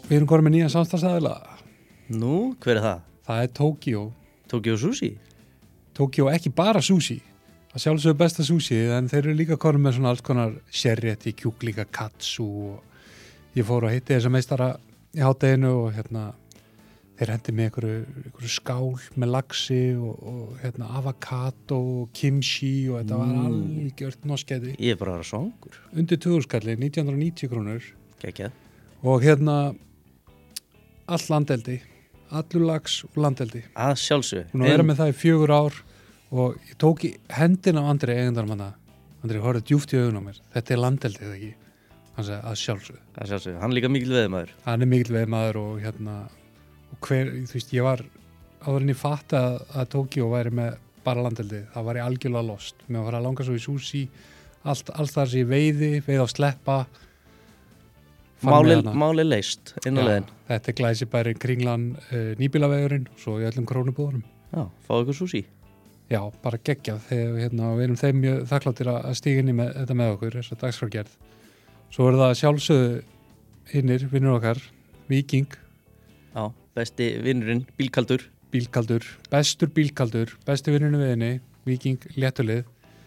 Við erum komin með nýjan samstarfsaðila. Nú, hver það? Það Tokyo. Tokyo Sushi? Tokyo ekki bara sushi. Það sjálfsögur besta sushi, en þeir eru líka komin með svona alls konar sherryeti, kjúklinga, katsu og ég fór og hitti þessa meistara í hádeginu og þeir hendi með einhverju skál með laxi og avokado og kimchi og þetta var algjört norskæti. Ég er bara að vera svangur. Undir 2000 kalli, 1990 krónur. Geggjað. Og all landeldi, allur lax og landeldi. Að sjálfsög. Hún var með það í 4 ár og ég tók í hendina á Andri eigandarum hana. Andri horfði djúpt í augun á mér. Þetta er landeldi, eða ekki? Hann sagði að sjálfsög. Að sjálfsög. Hann er líka mikill veiðmaður. Hann er mikill veiðmaður og og ég var áður en ég fatta að Tokyo væri með bara landeldi. Það var ég algjörlega lost. Mér var að langa svo í sushi, allt þar sem ég veið á sleppa. Máli leist inn á leiðin. Þetta er Glæsibæri, Kringlan, Nýbílavegurinn og svo í öllum krónubúðunum. Já, fá ykkur sushi. Já, bara geggjað þegar við erum þeim mjög þakkláttir að stíga inn í þetta með okkur, þess að dagskrárgerð. Svo er það sjálfsögðu vinnur okkar, Viking. Já, besti vinnurinn, bílkaldur, bestur bílkaldur, besti vinnurinn við henni, Viking, léttulið.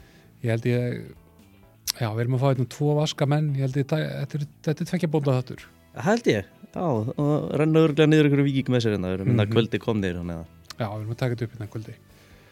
Við erum að fá 2 vaskamenn, þetta er 2 bónda þáttur. Það held ég, já, og renna örglega niður ykkur Viking með sér við erum kvöldi komnir. Já, við erum að taka þetta upp kvöldi.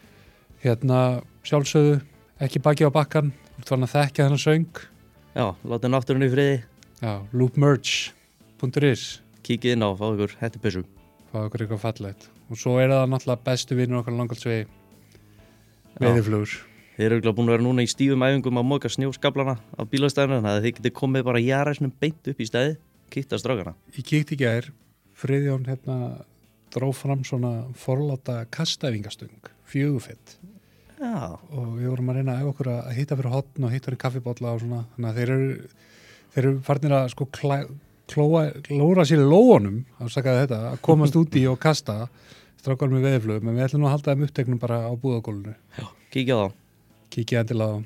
Sjálfsögðu, ekki baki á bakkan, þú ert að þekkja þennan söng. Já, láta náttúrunni í friði. Já, loopmerch.is. Kíkið inn á, fá ykkur hettipessu. Fá ykkur eitthvað fallegt. Og svo það náttúrulega bestu vinnur okkar Langholtsvegi, veiðiflugur. Þið eru örugglega búin að vera núna í stífum æfingum að moka snjóskablana á bílastæðinu, þannig að þið getið komið bara jaræsnum beint upp í stæði, kíkt á strákana. Ég kíkti í gær, Friðjón dró fram svona forláta kastæfingastöng, 4 fett. Já. Og við vorum að reyna að æfa okkur að hitta fyrir hotn og hitta fyrir kaffibotla og svona, þannig að þeir eru farnir að sko klóra sér í lóunum, að komast úti og kasta strákar með veiðiflug, menn við ætlum nú að halda þeim uppteknum bara á búðagólinu. Já, kíkja á þá. Kíkja endilega á.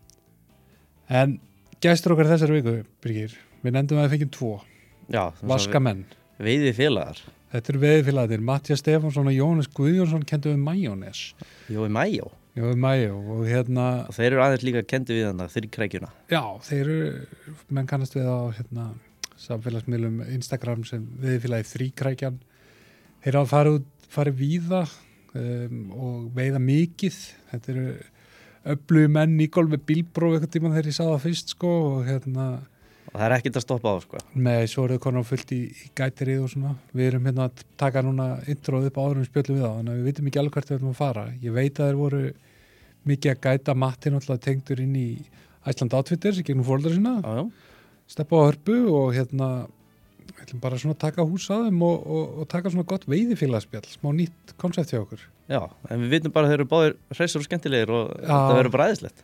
En gæstur okkar þessari viku, Birgir, við nefndum að við fengjum 2. Já. Vaskamenn. Veiðifélagar. Þetta eru veiðifélagarnir, Matthías Stefánsson og Jóhannes Guðjónsson kendu við majónes. Jói Majó og Og þeir eru aðeins líka kendi við þarna, þeir í krækjuna. Já, þeir eru, menn kannast við á samfélagsmiðlum Instagram sem veiðifélagi Þríkrækjan. Þeir hafa farið víða og veiða mikið. Þetta eru öflugi menn í golf með bílpróf eitthvað tíma þegar ég sá það fyrst og Og það er ekkert að stoppa á Nei, svo eru þau konar fullt í gætirið og svona. Við erum að taka núna introð upp á áðurum spjöllum við á, þannig að við vitum ekki alveg hvert við ætlum að fara. Ég veit að þeir voru mikið að gæta Matti náttúrulega tengdur inn í Iceland Outfitters í gegnum foreldra sína. Já. Steppa á hörpu og við ætlum bara svona að taka hús að þeim og taka svona gott veiðifélagsspjall, smá nýtt konsept hjá okkur. Já, en við vitum bara að þeir eru báðir hreisur og skemmtilegir og þetta verður bara æðislegt.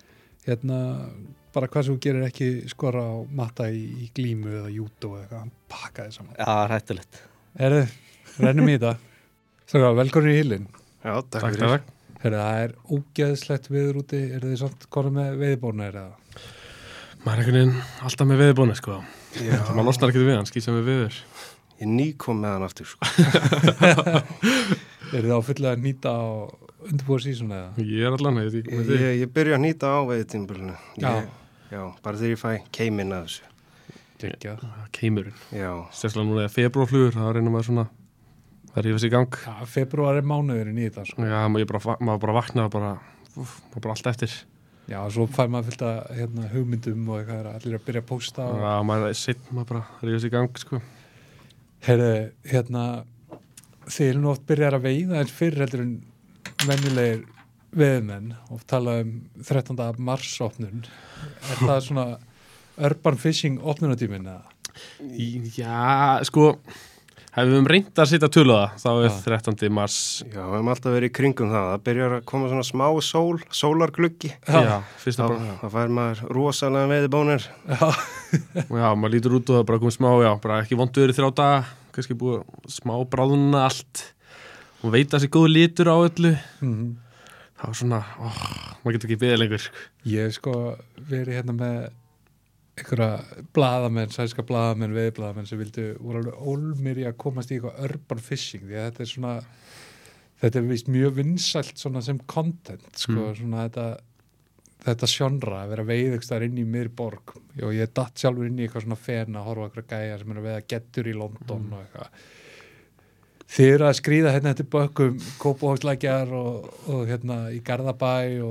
Bara hvað sem þú gerir ekki skora á Matta í glímu eða júdó eða eitthvað, hann pakkaði saman. Já, hættulegt. Rennum í þetta. Svo velkomin í Hillin. Já, takk fyrir. Það er ógeðslegt viður úti, þið samt konum með veiðibónir eða? Maður er einhvern veginn alltaf með veiðibónir, sko. Maður losnar ekki við hann, skýr sem við viður. Ég nýkom með hann aftur, sko. Þið á fulla að nýta á undirbúa sísón eða? Ég allan, ég veit ekki með þig. Ég byrja að nýta á veiðtímabilinu. Já, bara þegar ég fæ keiminn að þessu. Geggjað. Keimurinn. Já. Sérstaklega núna febrúarflugur, það reynir maður svona að rífa sig í gang. Já, febrúar er mánuðurinn í þetta, sko. Já, maður bara vakna og maður bara allt eftir. Já, svo fær maður fullt að hugmyndum og eitthvað allir að byrja að pósta. Já, maður er sitt, maður bara rífa sig í gang, sko. Þið eru nú oft byrjar að veiða eins fyrir heldur en venjulegir veiðmenn og tala 13. mars opnun. Er það svona urban fishing opnunatíminn eða? Já, sko hefum við reynt að setja tölu á það, þá er 13. mars. Já, við hefum alltaf verið í kringum það. Það byrjar að koma svona smá sólargluggi. Já, fyrst og bara. Það fær maður rosalega veiðibónir. Já, maður lítur út og það bara komið smá, bara ekki vondur í 3 daga, kannski búið smá bráðuna allt. Og veit að þessi góð litur á öllu. Það var svona, maður getur ekki beðið lengur. Ég verið með einhverja blaðamenn, sænska blaðamenn, veðblaðamenn sem voru alveg ólmir í að komast í eitthvað urban fishing, því að þetta er svona þetta er vist mjög vinsælt svona sem content, sko, svona þetta sjónra að vera veiðugstar inn í miðri borg og ég datt sjálfur inn í eitthvað svona fen að horfa okkur gæja sem er að veiða gettur í London og eitthvað. Þið eru að skríða hérna eftir bökkum Kópavogslækjar og hérna í Garðabæ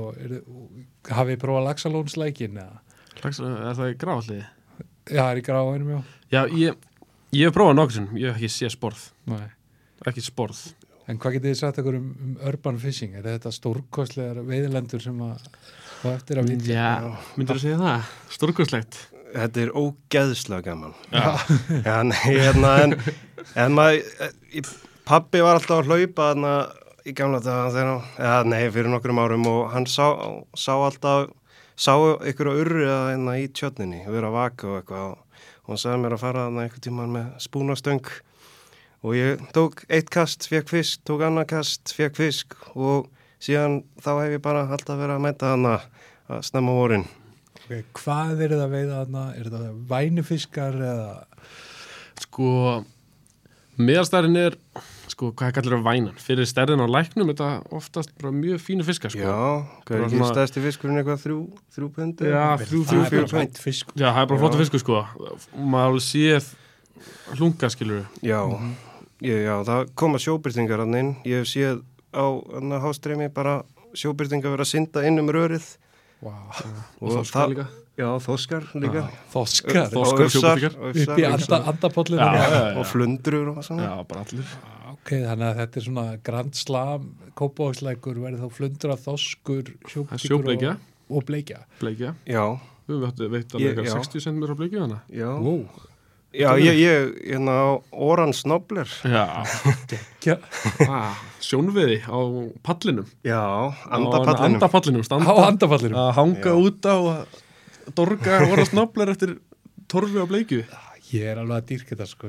og hafið prófað Laxalónslækin eða? Er það í Grávalli? Já, það er í Grávainum, já. Já, ég hef prófað nokkuð sem, ég hef ekki séð sporð. Nei. Ekki sporð. En hvað getið þið sagt okkur urban fishing? Er þetta stórkostlegar veiðilendur sem að fá eftir að vita? Já, myndir þú segja það? Stórkostlegt. Þetta er ógeðslega gaman. Já. En pabbi var alltaf að hlaupa þarna í gamla daga fyrir nokkrum árum og hann sá einhverja urri í tjörninni og vera að vaka og eitthvað og hann sagði mér að fara þarna einhvern tímann með spúnastöng og ég tók eitt kast, fekk fisk, tók annað kast, fekk fisk og síðan þá hef ég bara alltaf verið að mæta þarna að snemma vorin. Okay, hvað er það að veiða þarna? Er þetta vænifiskar eða? Sko, meðalstærinn er, sko, hvað kallar það vænan? Fyrir stærðin á læknum, þetta oftast bara mjög fínu fiskar, sko. Já, hvað er ekki stærsti fiskurinn eitthvað 3 pund? Já, 3-4 pund fisk. Já, það er bara flotta fiskur, sko. Maður séð hlunga, skilur við. Já, það koma sjóbyrtingar hann inn. Ég hef séð á hástreymi bara sjóbyrtingar vera að synda inn rörið. Wow. Og þoskar líka. Já, þoskar líka. Þoskar sjóbyrtingar. Upp í andapollinu. Og flundrur og svona. Já, bara allir. Ok, þannig að þetta er svona Grand Slam, Kópavogslækur, verður þá flundra, þoskur, sjóbyrtingur og bleikja. Bleikja. Já. Við veit alveg 60 cm á bleikju hana. Já. Wow. Já, ég Oran Snobler. Já. Sjónveiði á pallinum. Já, andapallinum. Á andapallinum. Að hanga út á að dorga Oran Snobler eftir torfi á bleikju. Ég er alveg að dýrka þetta, sko.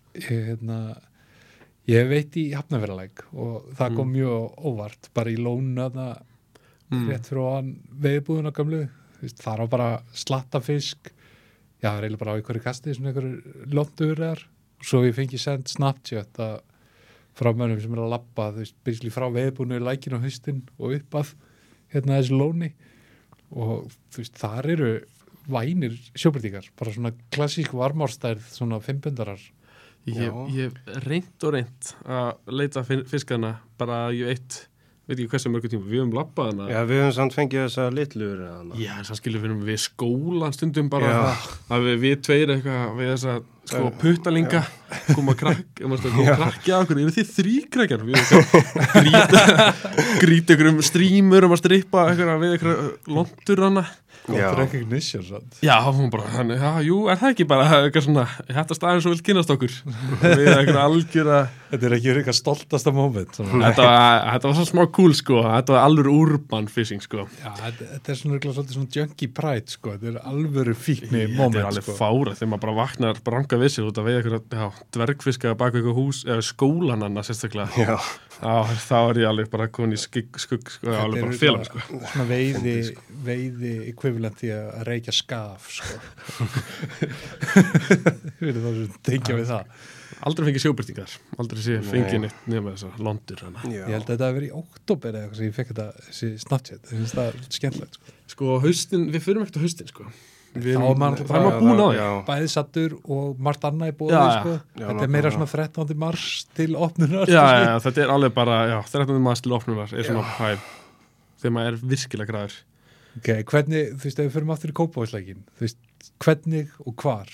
Ég veit í Hafnarfjarðarlæk og það kom mjög óvart, bara í lónu rétt fyrir ofan veiðbúðuna gamlu. Það var bara slatta fisk. Já, það er eiginlega bara á einhverju kasti, svona einhverju lónduðurregar. Svo ég fengi sendt Snapchat frá mönnum sem er að labba, byrjusli frá veiðbúinu í lækinu á haustin og upp að þessu lóni. Og þar eru vænir sjóbyrtingar, bara svona klassísk varmárstærð, svona 5 pundarar. Ég hef reynt að leita fiskana, bara ég veit ekki hversu mörgum tíma, við höfum labbað hana. Já, við höfum samt fengið þessa litlur. Já, en það skilur við skólan stundum bara að við tveir eitthvað við þessa puttalinga koma krakki að okkur, eru þið 3 krakkar? Við grýta ykkur strímur að strippa við ykkur lontur hana. Recognition, sant? Já, hún bara, er það ekki bara eitthvað svona, þetta staðin svo vilt kynast okkur við eitthvað algjöra. Þetta er ekki eitthvað stoltasta moment. Þetta var svo smá cool, sko, þetta var alvöru urban fishing, sko. Já, þetta er svolítið svona junkie pride, sko, þetta er alvöru fíkni moment, sko. Þetta er alveg fára þegar maður bara vaknar branga við sér út að veiða eitthvað dvergfiska bak eitthvað hús, eða skólan annars sérstaklega. Já. Þá er ég alveg bara komin í skugg, sko, alveg bara félag, sko. Svona veiði ekvivalent í að reykja skaf, sko. Við erum þá sem tengja við það. Aldrei fengið sjóbyrtingar, aldrei fengið neitt nema þessar londur hana. Ég held að þetta hafi verið í október eða eitthvað sem ég fekk þessi Snapchat. Ég finnst það skemmtilegt, sko. Sko, haustin, við förum ekkert á haustin, sko. Það var maður búin á því. Bæði sattur og margt annað í bóði, sko. Þetta er meira svona 13. mars til opnunar. Já, þetta er alveg bara, 13. mars til opnunar er svona hæl þegar maður er virkilega græður. Ok, hvernig, ef við förum aftur í Kópavogslækin, hvernig og hvar?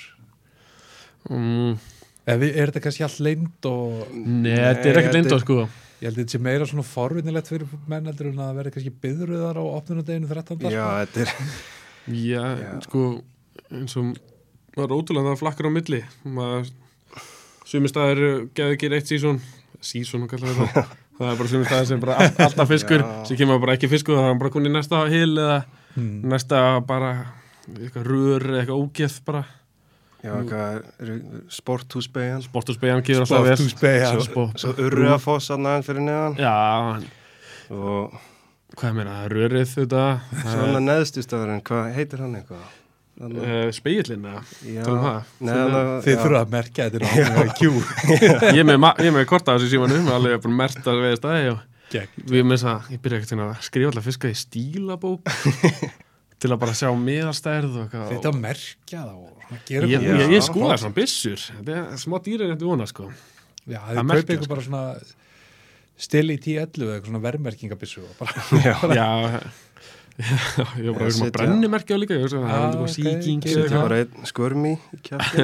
Er þetta kannski allt leynd og... Nei, þetta er ekkert leynd á, sko. Ég held að þetta sé meira svona forvinnilegt fyrir menn heldur en að það verði kannski biðröðar á opnunardeginu 13. Já, þetta er... Já, sko, eins og það er ótrúlega það flakkar á milli. Sumir staðir geði ekki eitt sísón og kallar við það. Það er bara sumir staðir sem bara alltaf fiskur, sem kemur bara ekki fiskur, það er bara komin í næsta hil eða næsta bara eitthvað rör eða eitthvað ógeð bara. Já, eitthvað sporthúsbeigjan. Sporthúsbeigjan kemur alltaf vel. Sporthúsbeigjan. Svo Urriðafoss að næðan fyrir neðan. Já. Og hvað meina, rörið þetta? Svona neðstustafurinn, hvað heitir hann eitthvað? Spegillinn, eða? Já. Tölum það. Þið þurfa að merkja þetta á Q. Ég er með kort af þessu símanum, alveg bara mert að veiða staði og við með þess að ég byrja ekkert að skrifa alltaf fiska í stílabók til að bara sjá miðastærð og eitthvað. Þetta að merkja þá. Ég skoða svona byssur, þetta er smá dýrið eftir vona, sko. Já, þið kaupið ykkur bara svona stil í 10-11 eitthvað svona verðmerkingabissu. Já, ég var bara að brennimerkja á líka, það var síking. Þetta er bara einn skvörmi í kjafti.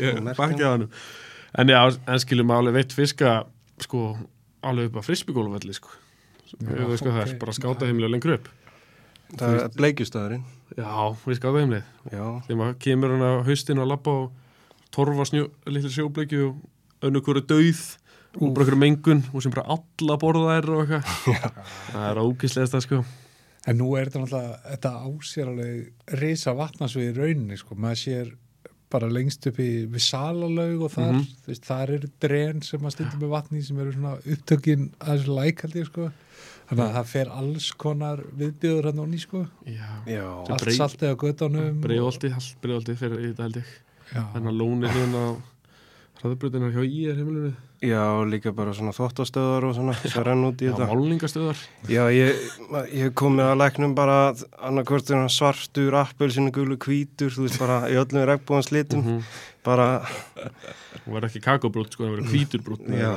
En já, en skiljum alveg veitt fiska, sko, alveg upp að frisbygólvelli, sko. Það er bara skátaheimli og lengur upp. Það er bleikjustæðurinn. Já, við skátaheimlið. Þegar maður kemur hann á haustin og labba og torfa litlu sjóbleikju og önnu hverju dauð og bara hverju mengun og sem bara alla borða þær og eitthvað. Það er ógeðslegast það, sko. En nú er þetta náttúrulega, þetta ásér alveg risa vatnasvið í rauninni, sko. Maður sér bara lengst upp við Salalaug og þar, þú veist, þar eru dren sem að stunda með vatni sem eru svona upptökin að þessu lækaldi, sko. Þannig að það fer alls konar viðbjöður hann og ný, sko. Já. Allt saltið á göttunum. Breiðolti fyrir í þetta held ég. Þannig að lónir hérna á hraðbrautina hjá heimilinu. Já, líka bara svona þvottastöðar og svona sem renn út í þetta. Já, málningastöðar. Já, ég kom með að læknum bara annarkvort svartur, appelsinu, gulu, hvítur, þú veist, bara í öllum regnbúans litum. Bara... Það var ekki kakóbrútt, sko, það var hvíturbrútt. Já.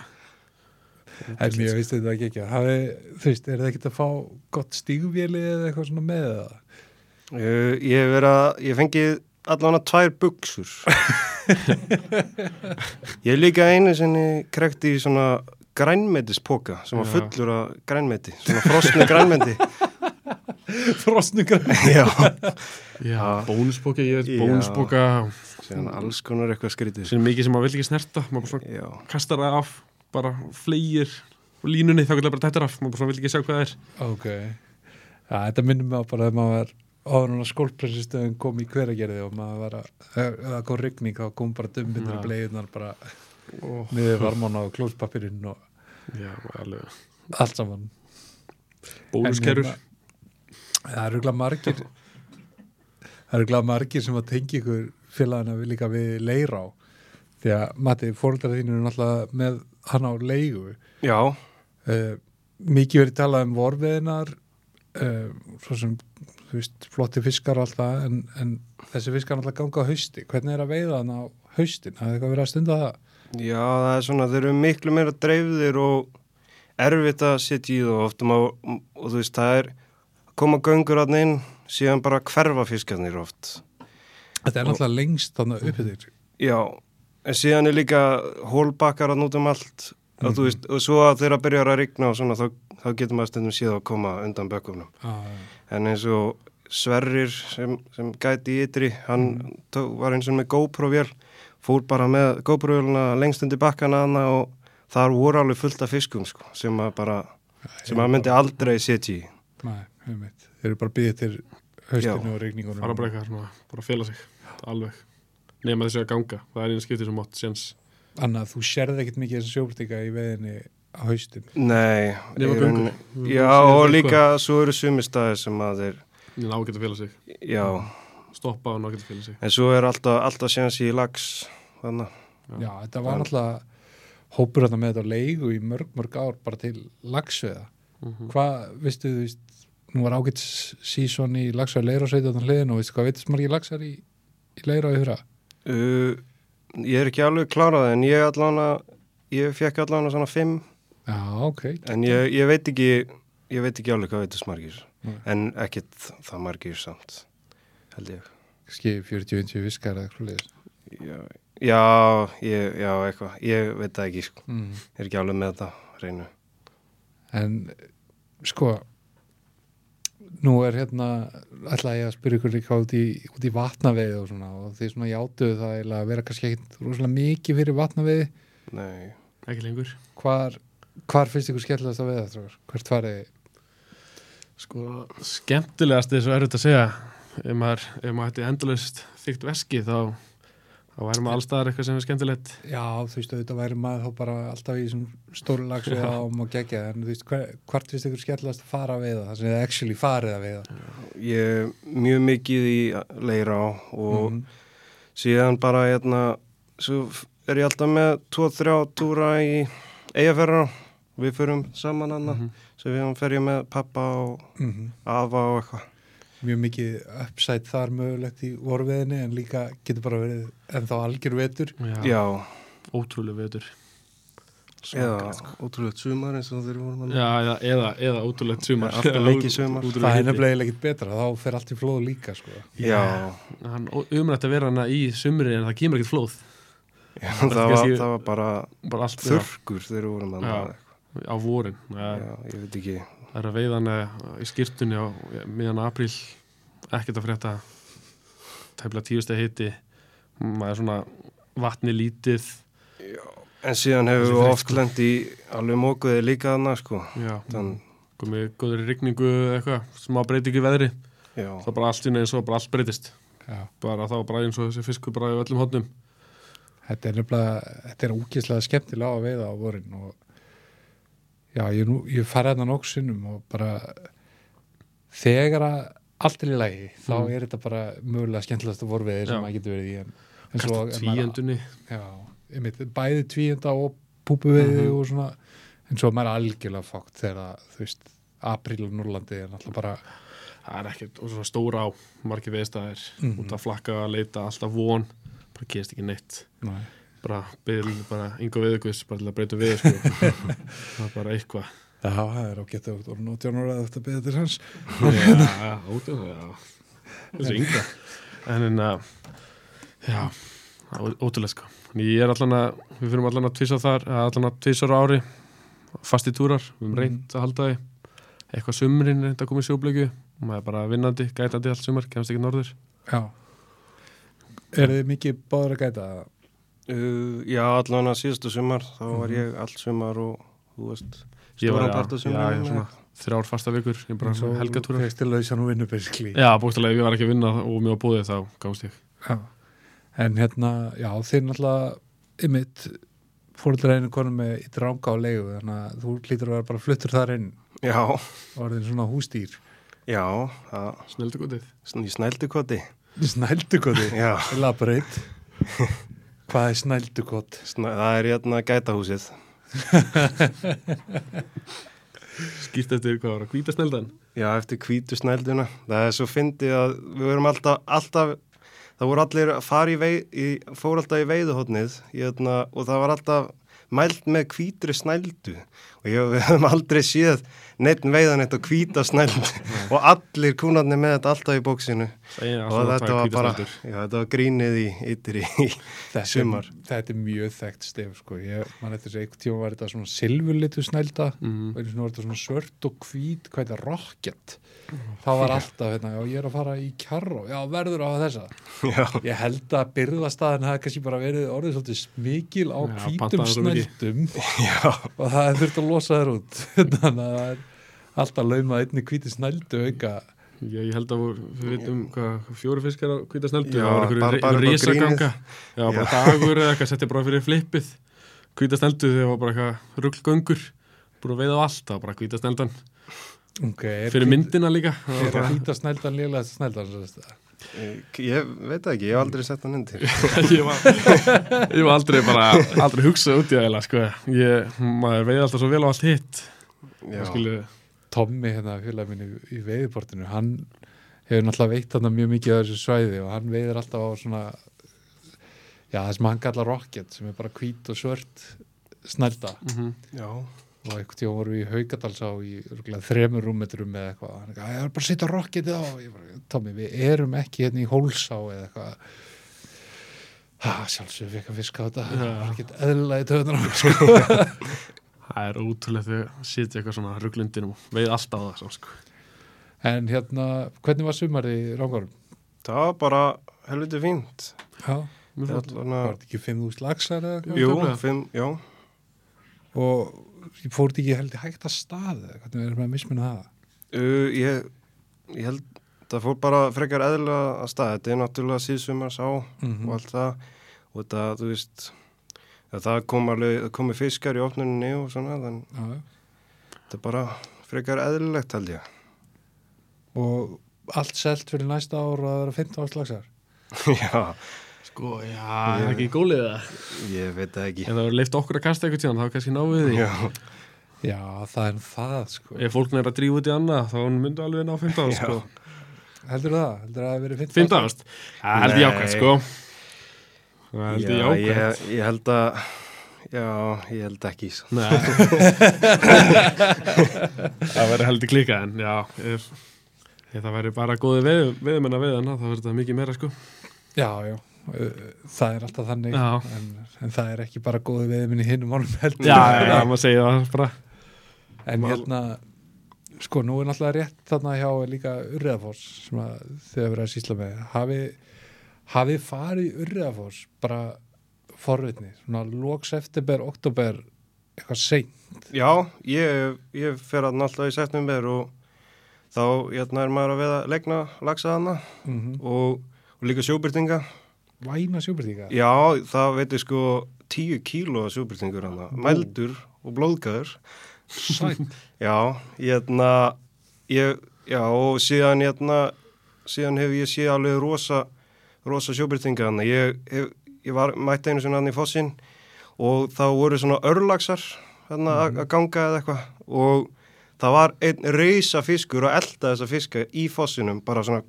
En ég veist þetta ekki ekki. Þú veist, er það ekkert að fá gott stígvéli eða eitthvað svona með það? Ég fengið allavega 2 buxur. Ég líka einu sinni krekti í svona grænmetispoka sem var fullur af grænmeti, svona frosnu grænmeti. Frosnu grænmeti? Já, bónuspoka, bónuspoka. Síðan alls konar eitthvað skrítið. Sem mikið sem maður vill ekki snerta, maður bara svona kastar það af, bara fleigir og línunni, þá getur það bara tættar af, maður bara vill ekki sjá hvað það er. Ok, já, þetta minnum mig á bara þegar maður var áður núna skólprensistöðum kom í Hveragerði og maður var það kom rigning, þá kom bara dumbindur í bleiðunar bara niður varmána og klóspapirinn og allt saman. Bónuskerfur. Það eru glæð margir sem að tengja ykkur félagina líka við Leirá, því að Matti, foreldrar þínu eru náttúrulega með hann á leigu. Já. Mikið verið talað vorveðinar, svo sem þú veist, flotti fiskar alltaf, en þessi fiskar alltaf ganga á hausti. Hvernig er að veiða hann á haustin? Það eitthvað verið að stunda það? Já, það er svona, þeir eru miklu meira dreifðir og erfitt að setja í það oftum og þú veist, það er koma göngur hann inn, síðan bara hverfa fiskarnir oft. Þetta er náttúrulega lengst þannig uppið þér. Já, en síðan er líka hólbakkar að nútum allt og þú veist, og svo að þeirra byrjar að rigna og svona, þá getur maður stundum síðan að koma undan bökkunum. En eins og Sverrir sem gæti í ytri, hann var eins og með GoPro-vél, fór bara með GoPro-vélina lengst undir bakkana hana og þar voru alveg fullt af fiskum, sko, sem maður myndi aldrei setja í. Nei, þeir eru bara byggðið til haustinu og rigningunum. Það er bara eitthvað svona, bara fela sig, alveg. Nema þessi að ganga, það er einu skipti sem átt séns. Anna, þú sérði ekkert mikið þessi sjóbríka í veðinni á haustin? Nei. Nema göngu. Já, og líka svo eru sumistæðir sem að þeir... Ná getur fela sig. Já. Stoppa og ná getur fela sig. En svo er alltaf séns í lax, þannig. Já, þetta var náttúrulega hópur þetta með þetta á leigu í mörg ár bara til laxveða. Hvað, veistu, nú var ágætt sísón í laxveða Leirársveitarnar hliðin og veistu hvað veitist margir laxar í Leirá í fyrra? Ég er ekki alveg klárað en ég fekk allavega svona 5. Já, ok. En ég veit ekki alveg hvað veitist margir. En ekkit það margir samt, held ég. Skip 40-50 viskar eða eitthvað liðis. Já, eitthvað. Ég veit það ekki, sko. Ég er ekki alveg með þetta reynu. En, sko, nú er ætla ég að spyrja ykkur líka út í vatnaveið og svona, og því svona játuðu það eiginlega að vera kannski ekkit rosalega mikið fyrir vatnaveiði. Nei. Ekki lengur. Hvar finnst ykkur skemmtilegast að veiða þetta? Hvert farið? Sko, skemmtilegast er svo erfitt að segja. Ef maður ætti endalaust þykkt veski, þá væri maður allstaðar eitthvað sem er skemmtilegt. Já, þú veist, auðvitað væri maður þá bara alltaf í svona stóru lagsu og gegja, en þú veist, hvort finnst ykkur skemmtilegast að fara að veiða, það sem þið actually farið að veiða? Ég er mjög mikið í Leirá og síðan bara svo er ég alltaf með 2-3 túra í Eyjafjarðará. Við förum saman svo við fer ég með pappa og afa og eitthvað. Mjög mikið uppsætt þar mögulegt í vorveðinni en líka getur bara verið ennþá algjör vetur. Já. Ótrúlega vetur. Eða ótrúlegt sumar eins og þeir voru Já, eða ótrúlegt sumar. Alltaf lengi sumar. Það er nefnilega ekkert betra, þá fer allt í flóð líka, sko. Já. Hann umrætt að vera hana í sumri en það kemur ekkert flóð. Já, það var bara allt þurrkur þegar við vorum á vorin. Já, ég veit ekki. Það er að veiðan í skyrtunni á miðjan apríl, ekkert að frétta, tæplega 10 stiga hiti, maður svona vatni lítið. Já, en síðan hefur við oft lent í alveg mókuði líka þarna, sko. Já, komið góður í rigningu eitthvað, smá breyting í veðri. Já. Það bara allt eins og bara allt breytist. Já. Bara þá bara eins og þessi fiskur bara í öllum hornum. Þetta er ógeðslega skemmtilega að veiða á vorin og já, ég farið þarna nokkuð sinnum og bara þegar að allt er í lagi þá er þetta bara mögulega skemmtilegasta vorveiði sem maður getur verið í en svo tvíendunni bæði tvíenda og púpuveiði og svona en svo er maður algjörlega fátt þegar þú veist, apríl og Núrlandi er náttúrulega bara það er ekkert, og svona stóra á margir veiðstæðir út að flakka að leita alltaf von, bara gerist ekki neitt bara yngu viðguðs bara til að breyta við sko. Það er bara eitthvað Já, það er ágætt og 18 ára að þetta beða til hans Já, 18 ára þessu yngra en já, ótrúlega sko ég er allan að, við fyrir allan að tvisa þar allan að 2 ári fasti túrar, við höfum reynt að halda því eitthvað sumrin reynd að koma í sjóblöku og maður er bara vinnandi, gætandi allt sumar, kemst ekki norður Já Er þið mikið báður að gæta það? Já, allan að síðustu sumar þá var ég allt sumar og þú veist stóran part af sumarinu svona 3 fasta vikur, ég bara helgatúra Þú fegst til lausan og vinnu basically Já, búinstilega, ég var ekki að vinna og mjög á búið þá gáðst ég Já, en já, þið náttúrulega ymmit fóreldreinu konum með í Dranga á leigu þannig að þú hlýtur að vera bara fluttur þar inn Já og orðin svona húsdýr Já, Snældukotið Í Snældukoti Snældukoti? Já Elaborate Hvað er Snældukot? Það er gætahúsið Skýrt eftir hvað var að hvíta snældan? Já, eftir hvítu snælduna það er svo fyndið að við verum alltaf það voru allir að fara fór alltaf í veiðuhotnið og það var alltaf mælt með hvítri snældu og við höfum aldrei séð neitt veiðan eitt og hvíta snældu og allir kúnarnir með þetta alltaf í bóksinu og þetta var bara þetta var grínið í yttir í sumar Þetta er mjög þekkt stef sko. Man eftir þess að einhvern tíma var þetta svona silfurlitu snælda og einu svona var þetta svona svört og hvít hvað þetta rocket það var alltaf já, ég er að fara í Kjarró já, verður á þessa já. Ég held að byrðastaðan hafi kannski bara verið orðið svolítið smikil á hvítum snældum og það þurft að losa þér út þannig að það er alltaf laumað einni hvíti snældu auka ég held að við veitum hvað 4 fiskar á hvíta snældu já, það var einhverju risaganga já, bara dagur eða eitthvað setti bara fyrir flippið hvíta snældu þegar var bara eitthvað ruglgöngur búin að veiða á allt, það var bara hvíta snældan fyrir myndina líka er hvíta snældan lélega snældan ég veit ekki, ég hef aldrei sett hann undir ég var aldrei hugsað út í það sko. maður veiði alltaf svo vel á allt hitt Tommi hérna félag minni í veiðiportinu hann hefur náttúrulega veitt þarna mjög mikið á þessu svæði og hann veiðir alltaf á svona já það sem hann kallar rocket sem er bara hvít og svört snælda já og einhvern tíma voru við í Haukadalsá í 3 rúmmetrum eða eitthvað hann ég er bara að setja rocketið á Tommi, við erum ekki hérna í Hólsá eða eitthvað sjálfsög við ekki að fiska á þetta það var ekkert eðlilega í töðunar það er ótrúlega að setja eitthvað svona ruglundinum og veið alltaf á það sko. En hvernig var sumarið í Rangárnum? Það var bara helviti fínt Já, var þetta ekki 5.000 laxar eða eitthvað? Jú, 5, já og fór þetta ekki heldur hægt að staði hvernig er maður að mismunna það? Ég held það fór bara frekar eðlilega að staði þetta er náttúrulega síðsumars á og allt það og þetta, þú veist það komi fiskar í opnuninni og svona þannig þetta er bara frekar eðlilegt held ég Og allt selt fyrir næsta ár og það vera 15 áslagsar. Já, Sko, já, það er ekki gólið það. ég veit það ekki. Ef það verður leift okkur að kasta eitthvað tíðan, þá kannski náum við því. Já, Já, það er það, sko. Ef fólk er að drífa út í annað, þá myndu alveg ná 15, sko. Heldur það? Heldur það að vera 15 15? Það held ég Nei. ákvæmt, sko. Það held ég já ákvæmt. ég held að, já, ég held ekki. Nei. Það verður heldur klíka, en já, ef það verður bara góði veðumenn að veðana, þá verður þetta mikið meira, sko. Já, það er alltaf þannig Já. en það er ekki bara góði veðminn í hinum málum heldur. Já, maður segir það bara. En hérna, sko, nú er náttúrulega rétt þarna hjá líka Urriðafoss sem að þið hefur verið að sýsla með. Hafið farið Urriðafoss bara forvitni, svona lok september, oktober, eitthvað seint? Já, ég fer að alltaf í september og þá er maður að veða legna laxa hana og líka sjóbyrtinga. Væna sjóbyrtinga? Já, það veitir sko 10 kíló sjóbyrtingur hana, mældur og blóðgæður. Sætt. Já, og síðan hef ég séð alveg rosa sjóbyrtinga hana. Ég mætti einu sinni hann í fossinn og þá voru svona örlagsar að ganga eða eitthvað og það var einn reysa fiskur og elda þessa fiska í fossinum, bara svona,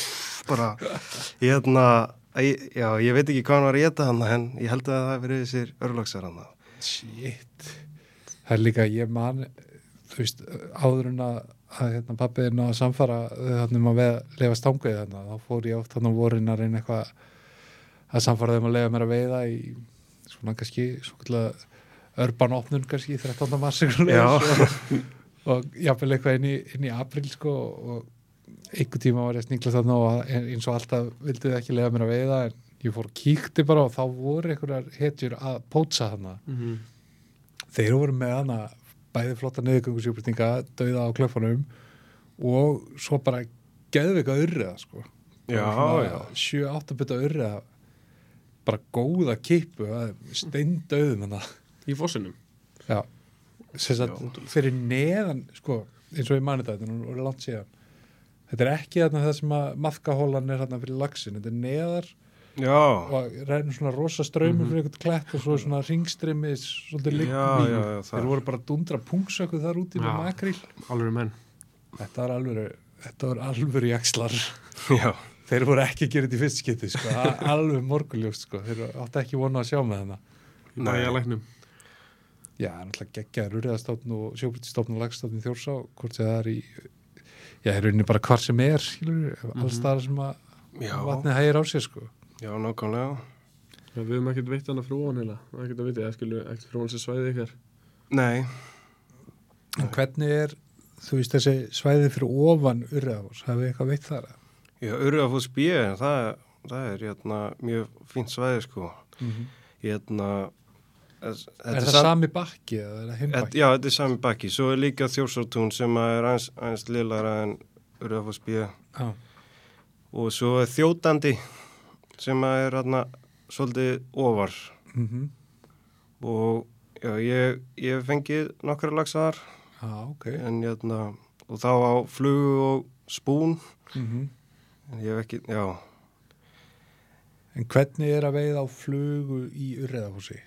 ég veit ekki hvað hann var að éta hann, en ég held að það verið þessir örlagsar hann. Shit. Það er líka, ég man, þú veist, áður en að pappiðin að samfara þannig að leifa stangveið þannig, þá fór ég oft þannig á vorin að reyna eitthvað að samfara þeim að leifa mér að veiða í svona kannski, svona örban opnun kannski, 13. mars og jafnvel eitthvað inn í apríl sko og einhver tíma var ég að snigla þarna og eins og alltaf vildi þið ekki leifa mér að veiða en ég fór og kíkti bara og þá voru einhverjar hetjur að pótsa þarna. Þeir voru með hana bæði flotta niðurgöngusjúbyrtinga, dauða á klöffunum og svo bara geðveika urriða sko. Já. 7-8 bita urriða, bara góða kippu, steindauðum hana. Í fossinum? Já. Fyrir neðan, sko, eins og ég mani þetta, þetta er langt síðan. Þetta er ekki þarna það sem að maðkahólan er þarna fyrir laxin, þetta er neðar. Já. Og rænum svona rosa straumur fyrir einhvern klett og svo svona ringstrimi svolítið liggum í. Þeir voru bara dundra pungsöku þar úti með makríl. Alvöru menn. Þetta var alvöru jakslar. Já. Þeir voru ekki að gera þetta í fyrst skipti, sko. Alveg morgunljóst, sko. Þeir átti ekki vona að sjá með þarna. Í bæjarlæknum. Já, náttúrulega geggjaður urriðastofn og sjóbyrtistofn og laxstofn í Þjórsá, hvort það er í, í rauninni bara hvar sem er, skilur, alls staðar sem að vatnið hægir á sér, sko. Já, nákvæmlega. Já, við höfum ekkert veitt hana frúan heila, ekkert að viti, eða skilur ekkert frúan sem svæði ykkar. Nei. En hvernig er, þú veist, þessi svæði fyrir ofan Urriðafoss, hafið eitthvað veitt þar? Já, Urriðafoss B, það er mjög fínt svæði, sko. Er það sami bakki eða er það hinn bakki? Já, þetta er sami bakki. Svo er líka Þjórsártún sem er aðeins liðlara en Urriðafoss B. Já. Og svo er Þjótandi sem er svolítið ofar. Og já, ég hef fengið nokkra laxar. Já, ok. En og þá á flugu og spún. En ég hef ekki, já. En hvernig er að veiða á flugu í Urriðafossi?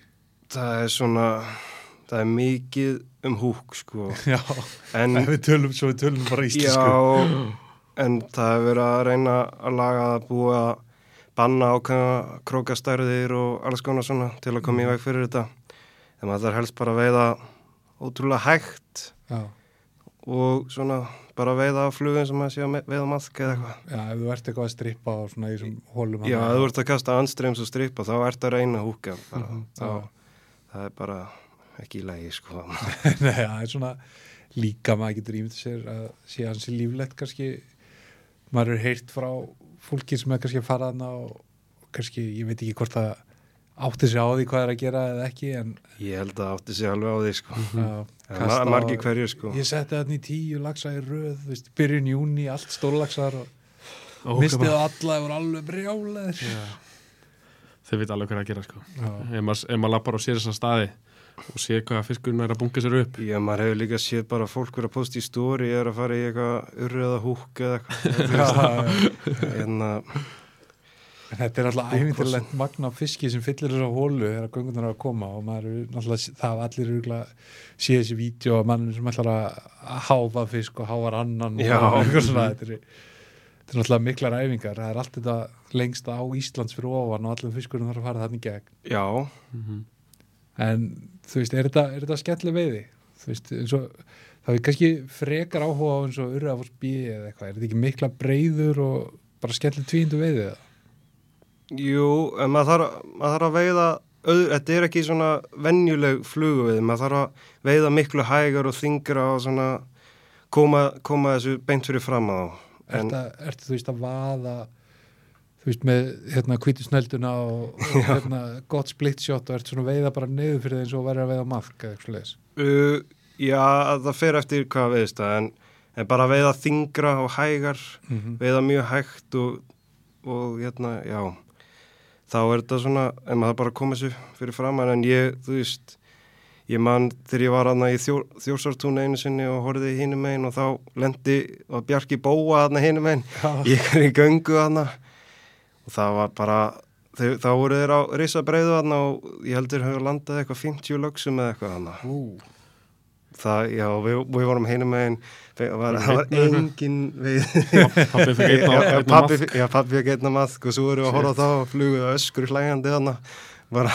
Það er mikið húk, sko. Já, en við tölum bara íslensku. Já, en það hefur verið að reyna að laga að búa að banna ákveðna krókastærðir og alls konar svona til að koma í veg fyrir þetta. En maður helst bara að veiða ótrúlega hægt. Já. Og svona bara veiða á flugum sem að sé að veiða maðk eða eitthvað. Já, ef þú ert eitthvað að strippa á svona í þessum hólum. Já, ef þú ert að kasta andstreyms og strippa þá ert að reyna að húka. Það er bara ekki í lagi, sko. Nei, það er svona líka maður getur ímyndið sér að sé hansi líflegt kannski. Maður er heyrt frá fólki sem er kannski að fara þarna og kannski, ég veit ekki hvort það átti sig á því hvað er að gera eða ekki, en ég held að átti sig alveg á því, sko. Margir hverjir, sko. Ég setti þarna í 10 laxa í röð, þú veist, byrjun júni, allt stórlaxar og mistið á alla, það voru alveg brjálæðir. Þeir veit alveg hvað að gera, sko. Ef maður lappar og sér þessa staði og sé hvað fiskurinn að bunga sér upp. Já, maður hefur líka séð bara fólk vera að posta í story að fara í eitthvað urriða húk eða eitthvað. En þetta er alltaf æfintilegt magna fiski sem fyllir þess að hólu þegar göngunar er að koma og maður er náttúrulega, það var allir örgulega séð þessi vídeo og mannum sem ætlar að háfa fisk og hávar annan og eitthvað svona, þetta er náttúrulega miklar æfingar, það er allt þetta lengsta á Íslands fyrir ofan og allir fiskurinn þarf að fara þannig gegn. Já. En þú veist, er þetta skemmtileg veiði? Þú veist, eins og það er kannski frekar áhuga á eins og Urriðafoss B eða eitthvað, er þetta ekki mikla breiður og bara skemmtileg tvíundu veiði eða? Jú, en maður þarf að veiða, þetta er ekki svona venjuleg fluguveiði, maður þarf að veiða miklu hægar og þyngra og svona koma þessu beint fyrir fram á. Ertu þú veist að vaða, þú veist með hvítu snölduna og gott split shot og ertu svona að veiða bara niður fyrir eins og verður að veiða mark eða eitthvað leis? Já, það fer eftir hvað veiðist það, en bara veiða þyngra og hægar, veiða mjög hægt og já. Þá er þetta svona, en maður bara koma sér fyrir framan, en þú veist, ég man þegar ég var aðna í Þjórsártúni einu sinni og horfði hinum megin og þá lendi og Bjarki Bóa aðna hinum megin, ég er í göngu aðna og það var bara, þá voru þeir á risabreiðu aðna og ég heldur hefur landað eitthvað 50 lögsum eða eitthvað aðna. Það, já, við vorum hinum megin, það var engin Pabbi fikk Pabbi fikk einna maðk og svo voru við að horfa á það og fluguðu öskur hlægjandi þarna bara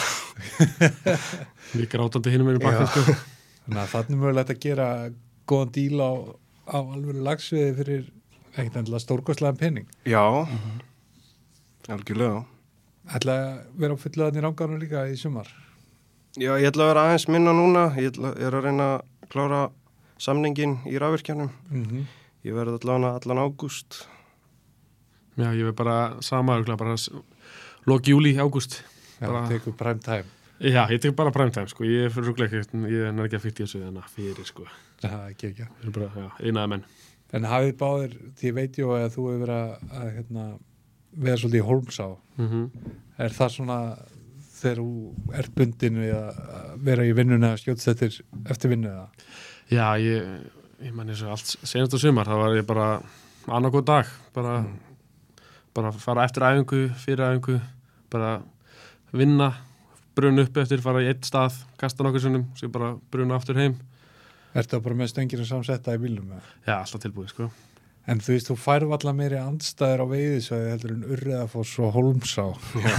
Við grátandi hinum megin bakið sko. Þannig að þannig mögulegt að gera góðan díl á alveg lagsviði fyrir ekkert endilega stórkostlegan penning. Já, algjörlega. Ætla að vera á fullu þarna í Rangárnu líka í sumar? Já, ég ætla að vera aðeins minna núna, ég er að reyna að klára samningin í rafvirkjanum. Ég verði allan ágúst. Já, ég verð bara sama, bara loki júli, ágúst. Já, tekur prime time. Já, ég tek bara prime time, sko. Ég er fyrir rúglega ekkert, ég er ekki að fyrta í þessu þannig fyrir, sko. Það er ekki ekki. Það er bara, já, einaði menn. En hafið báðir, því ég veit jú að þú hefur verið að vera svolítið í Hólmsá. Er það svona þegar þú ert bundin við að vera í vinnuna að skjótast eftir vinnu eða? Já, ég man eins og allt senast á sumar, þá var ég bara annað góð dag, bara fara eftir æfingu, fyrir æfingu, bara vinna, bruna upp eftir, fara í eitt stað, kasta nokkur sinnum, svo bara bruna aftur heim. Ertu það bara með stöngir og samsetta í bílum? Já, alltaf tilbúið, sko. En þú veist, þú færðu allar meiri andstæður á veiðisvæði heldur en Urriðafoss og Hólmsá.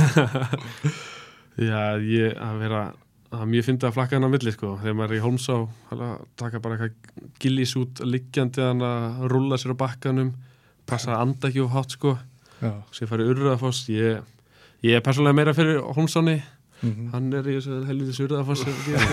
Já, það er mjög fyndið að flakka hennar á milli, sko. Þegar maður er í Hólmsá, taka bara eitthvað gillis út liggjandi að rúlla sér á bakkanum, passa að anda ekki of hátt, sko. Já. Svo ég fari Urriðafoss, ég er persónulega meira fyrir Hólmsáni, hann er í þessu helvitis Urriðafoss.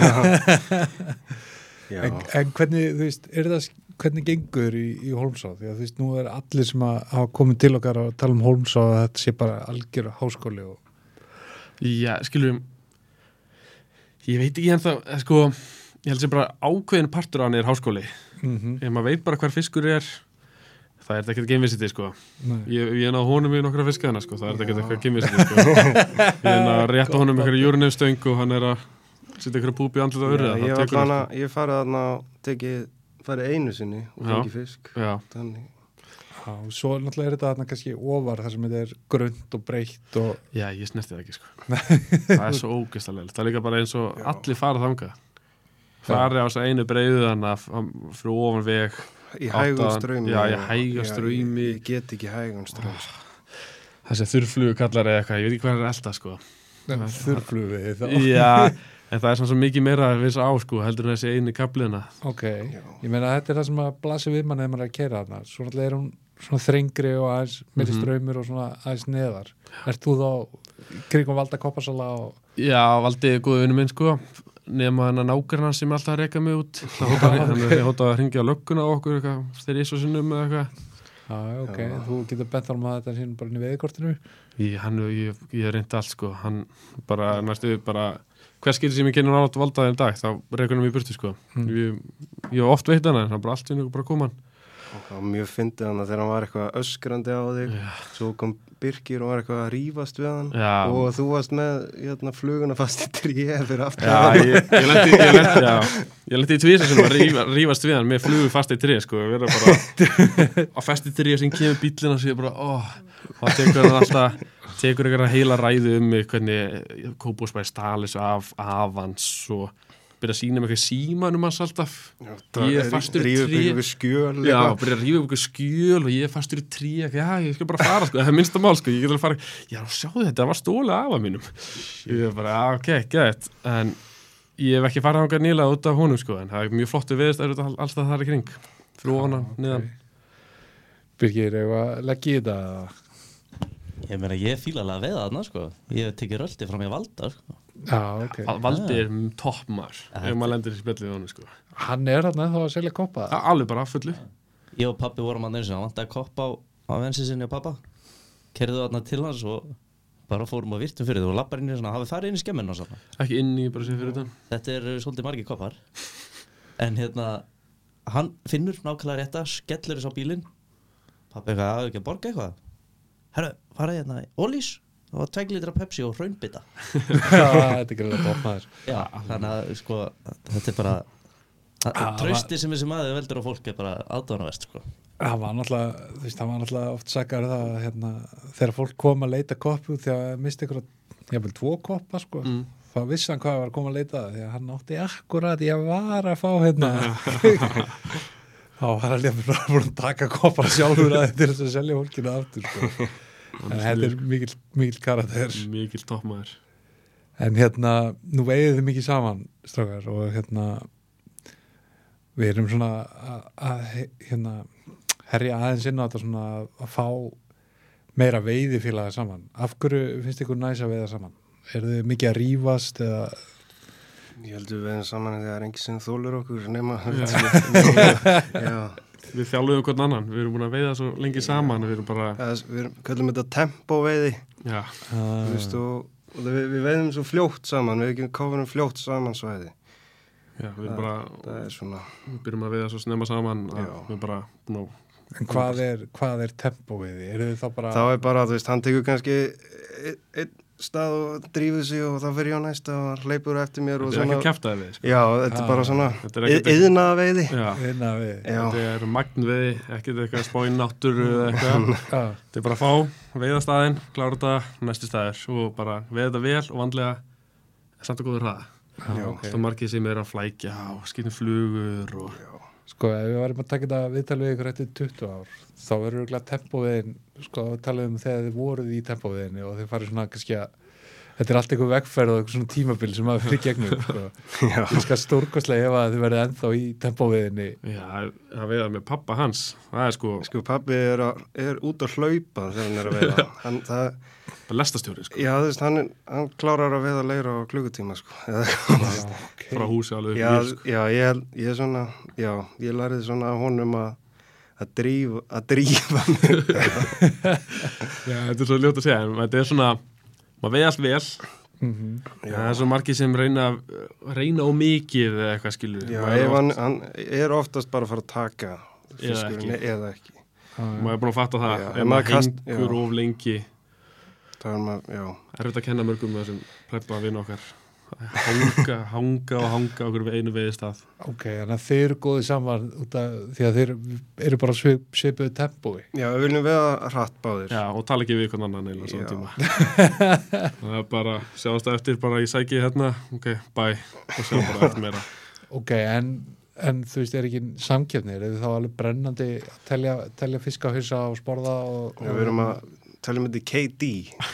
En hvernig, þú veist, hvernig gengur í Hólmsá? Því að þú veist, nú er allir sem að hafa komið til okkar að tala um Hólmsá að þetta sé bara algjör háskóli og... Já, skiljum, ég veit ekki ennþá, sko, ég held sem bara ákveðin partur á hann er háskóli. Ef maður veit bara hver fiskur er, það er ekkert geimvisiti, sko. Ég náðu honum í nokkra fiskaðina, sko, það er ekkert eitthvað geimvisiti, sko. Ég náðu rétt á honum einhverju júrunefstöng og hann er að setja einhverju búbi í andlut á urriða. Ég farið þarna og farið einu sinni og fengið fisk. Já. Þannig. Já, svo náttúrulega er þetta þarna kannski ofar þar sem þetta er grönt og breytt og... Já, ég snerti það ekki, sko. Það er svo ógeðslega. Það er líka bara eins og allir fara þangað. Farið á þess að einu breiðu þannig frá ofan veg. Í hægum ströymi. Já, í hægum ströymi. Ég get ekki hægum ströymi. Þessi þurrflugu kallar eða eitthvað, ég veit ekki hvað er elda, sko. Þurrflugu þá? Já, en það er svona svo mikið meira að við á, sko, heldur en þessi einu kapliðina. Ok, ég meina þetta er það sem að blasi við mann eða maður er að keyra þarna. Svo náttúrulega er hún svona þrengri og aðeins meiri ströymur og svona aðeins neðar. Ert þú þá kringum Valda Koppasala og... Já, Valdi er góð vinur minn, sko, nema hann að nágranna sem alltaf að reka mig út. Ég hóta að hringja á lögguna á okkur eitthvað, þeir í svo sinnum eða eitthvað. Já, ok, þú getur bent á að þetta sín bara inn í veiðkortinu? Ég reyndi allt, sko, hann bara næstu bara hvers skil sem ég kynna nátt Valdaði dag, þá rekur hann í burtu, sko. Ég hef oft veit hann, hann bara allt sinni bara kom hann. Það var mjög fyndið hann þegar hann var eitthvað öskrandi á þig. Svo kom Birkir og var eitthvað að rífast við hann. Já. Og þú varst með fluguna fast í tré fyrir aftur. Já, ég lendi í tvísa sem að rífast við hann með flugu fast í tré, sko. Vera bara á fast í tré sem kemur bíllinn og sér bara, þá tekur hann alltaf, tekur einhverja heila ræðu mig hvernig Kópavogsbær stal þessu af avans og byrja að sína mig eitthvað símanum hans alltaf. Ég er fastur í tré. Rífa ykkur skjöl. Já, byrja að rífa ykkur skjöl og ég er fastur í tré. Já, ég skal bara fara, sko. Það er minnsta mál, sko. Ég get alveg fara, já, sjáðu þetta, það var stólið af að mínum. Ég er bara, ok, gett. En ég hef ekki farið þangað nýlega út af honum, sko. En það er mjög flottu viðstæður alls það þar í kring. Fyrir ofan hann, niðan. Birgir, legg í þetta? Ég meina, ég fíla alveg að veiða þarna, sko. Ég hef tekið röldi frá mér Valda, sko. Já, ok. Valdi er toppmar ef maður lendir í spjallið honum, sko. Hann er þarna þá að selja koppa? Alveg bara fullu. Ég og pappi vorum að hann vantaði koppa á vensi sinni og pappa. Kerðu þarna til hans og bara fórum að virtum fyrir þau og lappar inn í svona, hafið farið inn í skemminu og svona. Ekki inn í, bara sér fyrir þetta. Þetta er svolítið margir koppar. En hann finnur nákvæmlega rétta, skellir þess á bílinn. Pappi eitthvað, ekki að borga eitthvað. Herru, farið hérna í Ólís. Það var 2 litra Pepsi og hraunbita. Þetta er greiðlega toppmaður. Já, þannig að sko, þetta er bara trausti sem þessi maður veldur á fólk er bara aðdáunarvert, sko. Það var náttúrulega, þú veist, það var náttúrulega oft saggar það þegar fólk kom að leita koppu þegar misti ykkur, jafnvel 2 koppa, sko. Þá vissi hann hvað var að koma að leita því að hann átti akkurat, ég var að fá þá var hann líka bara búin að taka koppar sjálfur að til þess að selja fólkinu aftur, sko. En þetta er mikil karakter. Mikil toppmaður. En nú veiðum þið mikið saman, strákar, og við erum svona að herja aðeins inn á þetta svona að fá meira veiðifélaga saman. Af hverju finnst ykkur næs að veiða saman? Eru þið mikið að rífast eða? Ég heldur við veiðum saman en það er engin sem þólar okkur nema. Já. Við þjálfuðum hvern annan, við erum búin að veiða svo lengi saman, við erum bara... Við kallum þetta tempóveiði. Já. Þú veist, og við veiðum svo fljótt saman, við kofurum fljótt saman svæði. Já, við erum bara... Það er svona... Við byrjum að veiða svo snemma saman, við erum bara búin að... En hvað er tempóveiði? Eru þið þá bara... Það er bara, þú veist, hann tekur kannski einn stað og drífur sig og þá fyrir ég á næsta og hleypur eftir mér og svona... Þetta er ekki kjaftaði við, sko. Já, þetta er bara svona iðnaðaveiði. Já, þetta er magnveiði, ekkert eitthvað spá í náttúru eða eitthvað. Þetta er bara að fá, veiða staðinn, klára þetta, næsti staðir og bara veiða þetta vel og vandlega samt og góður hraða. Það margir sem er að flækja og skipta flugur og... Sko, ef við varum að taka þetta viðtal við ykkur eftir 20 ár, þá verður örugglega tempóveiðin, sko, talaðum þegar þið voruð í tempóveiðinni og þið farið svona kannski að, þetta er allt eitthvað vegferð og eitthvað svona tímabil sem að fyrir gegnum, sko. Ég skal stórkostlega ef að þið verið ennþá í tempóveiðinni. Já, að veiða með pappa hans, það er sko... Sko, pappi er út að hlaupa þegar hann er að veiða. Bara lestastjóri, sko. Já, þú veist, hann klárar að veiða leira á klukkutíma, sko. Frá húsi alveg. Já, ég er svona, ég lærið svona af honum að drífa mig. Já, þetta er svo ljótt að segja, en þetta er svona, maður veiði allt vel. Það er svo margir sem reyna á mikið eða eitthvað, skilur. Já, hann er oftast bara að fara að taka fiskurinn eða ekki. Maður er búin að fatta það, ef maður hengur of lengi. Það er maður, já. Erfitt að kenna mörgum þessum plebba vinn okkar. Hanga okkur við einu veiðistað. Ok, þannig að þeir eru góðið saman út af því að þeir eru bara svipuðu tempói. Já, við viljum veiða hratt báðir. Já, og tala ekki við hvern annan eða svona tíma. Það er bara, sjáast það eftir, bara ég sæki hérna, ok, bye, og sjá bara eftir meira. Ok, en þú veist, er ekki samkeppnir, er þið þá alveg brennandi að telja fiska og hausa og sporða og... Já, við erum að teljum þetta KD.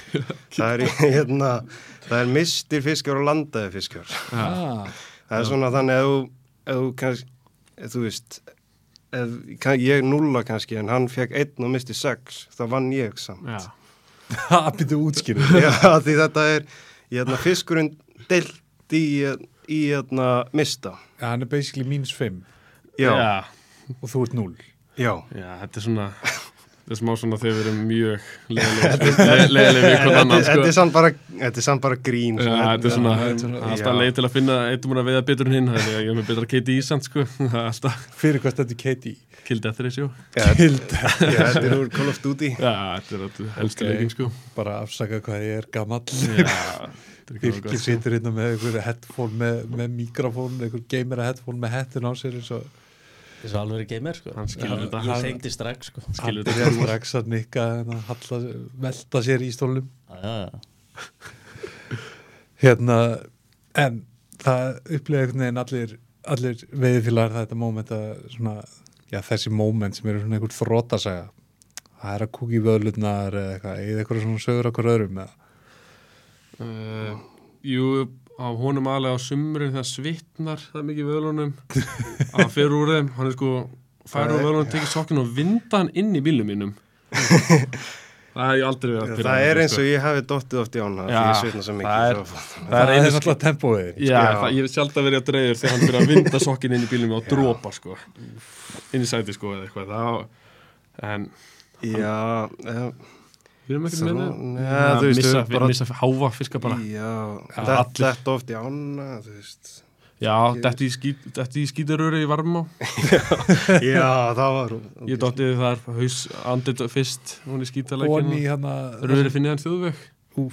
Það er mistir fiskar og landaði fiskar. Það er svona þannig ef þú veist, ég 0 kannski en hann fekk 1 og misti 6, þá vann ég samt. Já. Það byrju útskýrið. Já, því þetta er fiskurinn deilt í mista. Já, hann er basically -5. Já. Já. Og þú ert 0. Já. Já, þetta er svona... Þetta smá svona þegar við erum mjög leiðileg við hvernig annan, sko. Þetta er samt bara grín. Já, þetta er svona alltaf leið til að finna eittum að veiða betur en hinn, þannig að ég er með betra KD í samt, sko. Það er alltaf. Fyrir hvað stendur KD? Kill Death Ratio. Þetta er úr Call of Duty. Já, þetta er helstu leikin, sko. Bara afsaka hvað ég er gamall. Já, Birkir situr hérna með einhverju headphone með mikrofón, einhver gamer headphone með hettun á sér eins og Þessu alveg gamer, sko. hann skilur þetta. Ég tengdi strax, sko. hann byrjar strax að nikka velta sér í stólnum. Já. Hérna, en það upplýði einhvern veginn allir veiðifélagar þetta moment að svona, já, þessi moment sem eru svona einhver þrotasaga. Það er að kúka í vöðlurnar eða eitthvað svona sögur okkur öðrum eða. Jú, á honum alveg á sumrin það svitnar það mikið í vöðlunum að hann fer úr þeim, hann er sko fær úr vöðlunum, tekið sokkinn og vinda hann inn í bílnum mínum. Það hef ég aldrei verið að pyrra. Það er eins og ég hafi dottið oft í ána því ég svitna svo mikið. Það er náttúrulega tempóið. Já, ég hef sjálf að verið að dreifur þegar hann fyrir að vinda sokkinn inn í bílnum og dropa, sko, inn í sæti, sko, eða eitthvað. En við erum ekki með það missa háva fiska bara. Þetta oft í ána, þú veist. Já, þetta í skítaröru í Varmá. Já, það var ég dottið þar haus andið fyrst hún í skítarleikinn og röri finnið hann þjóðveg.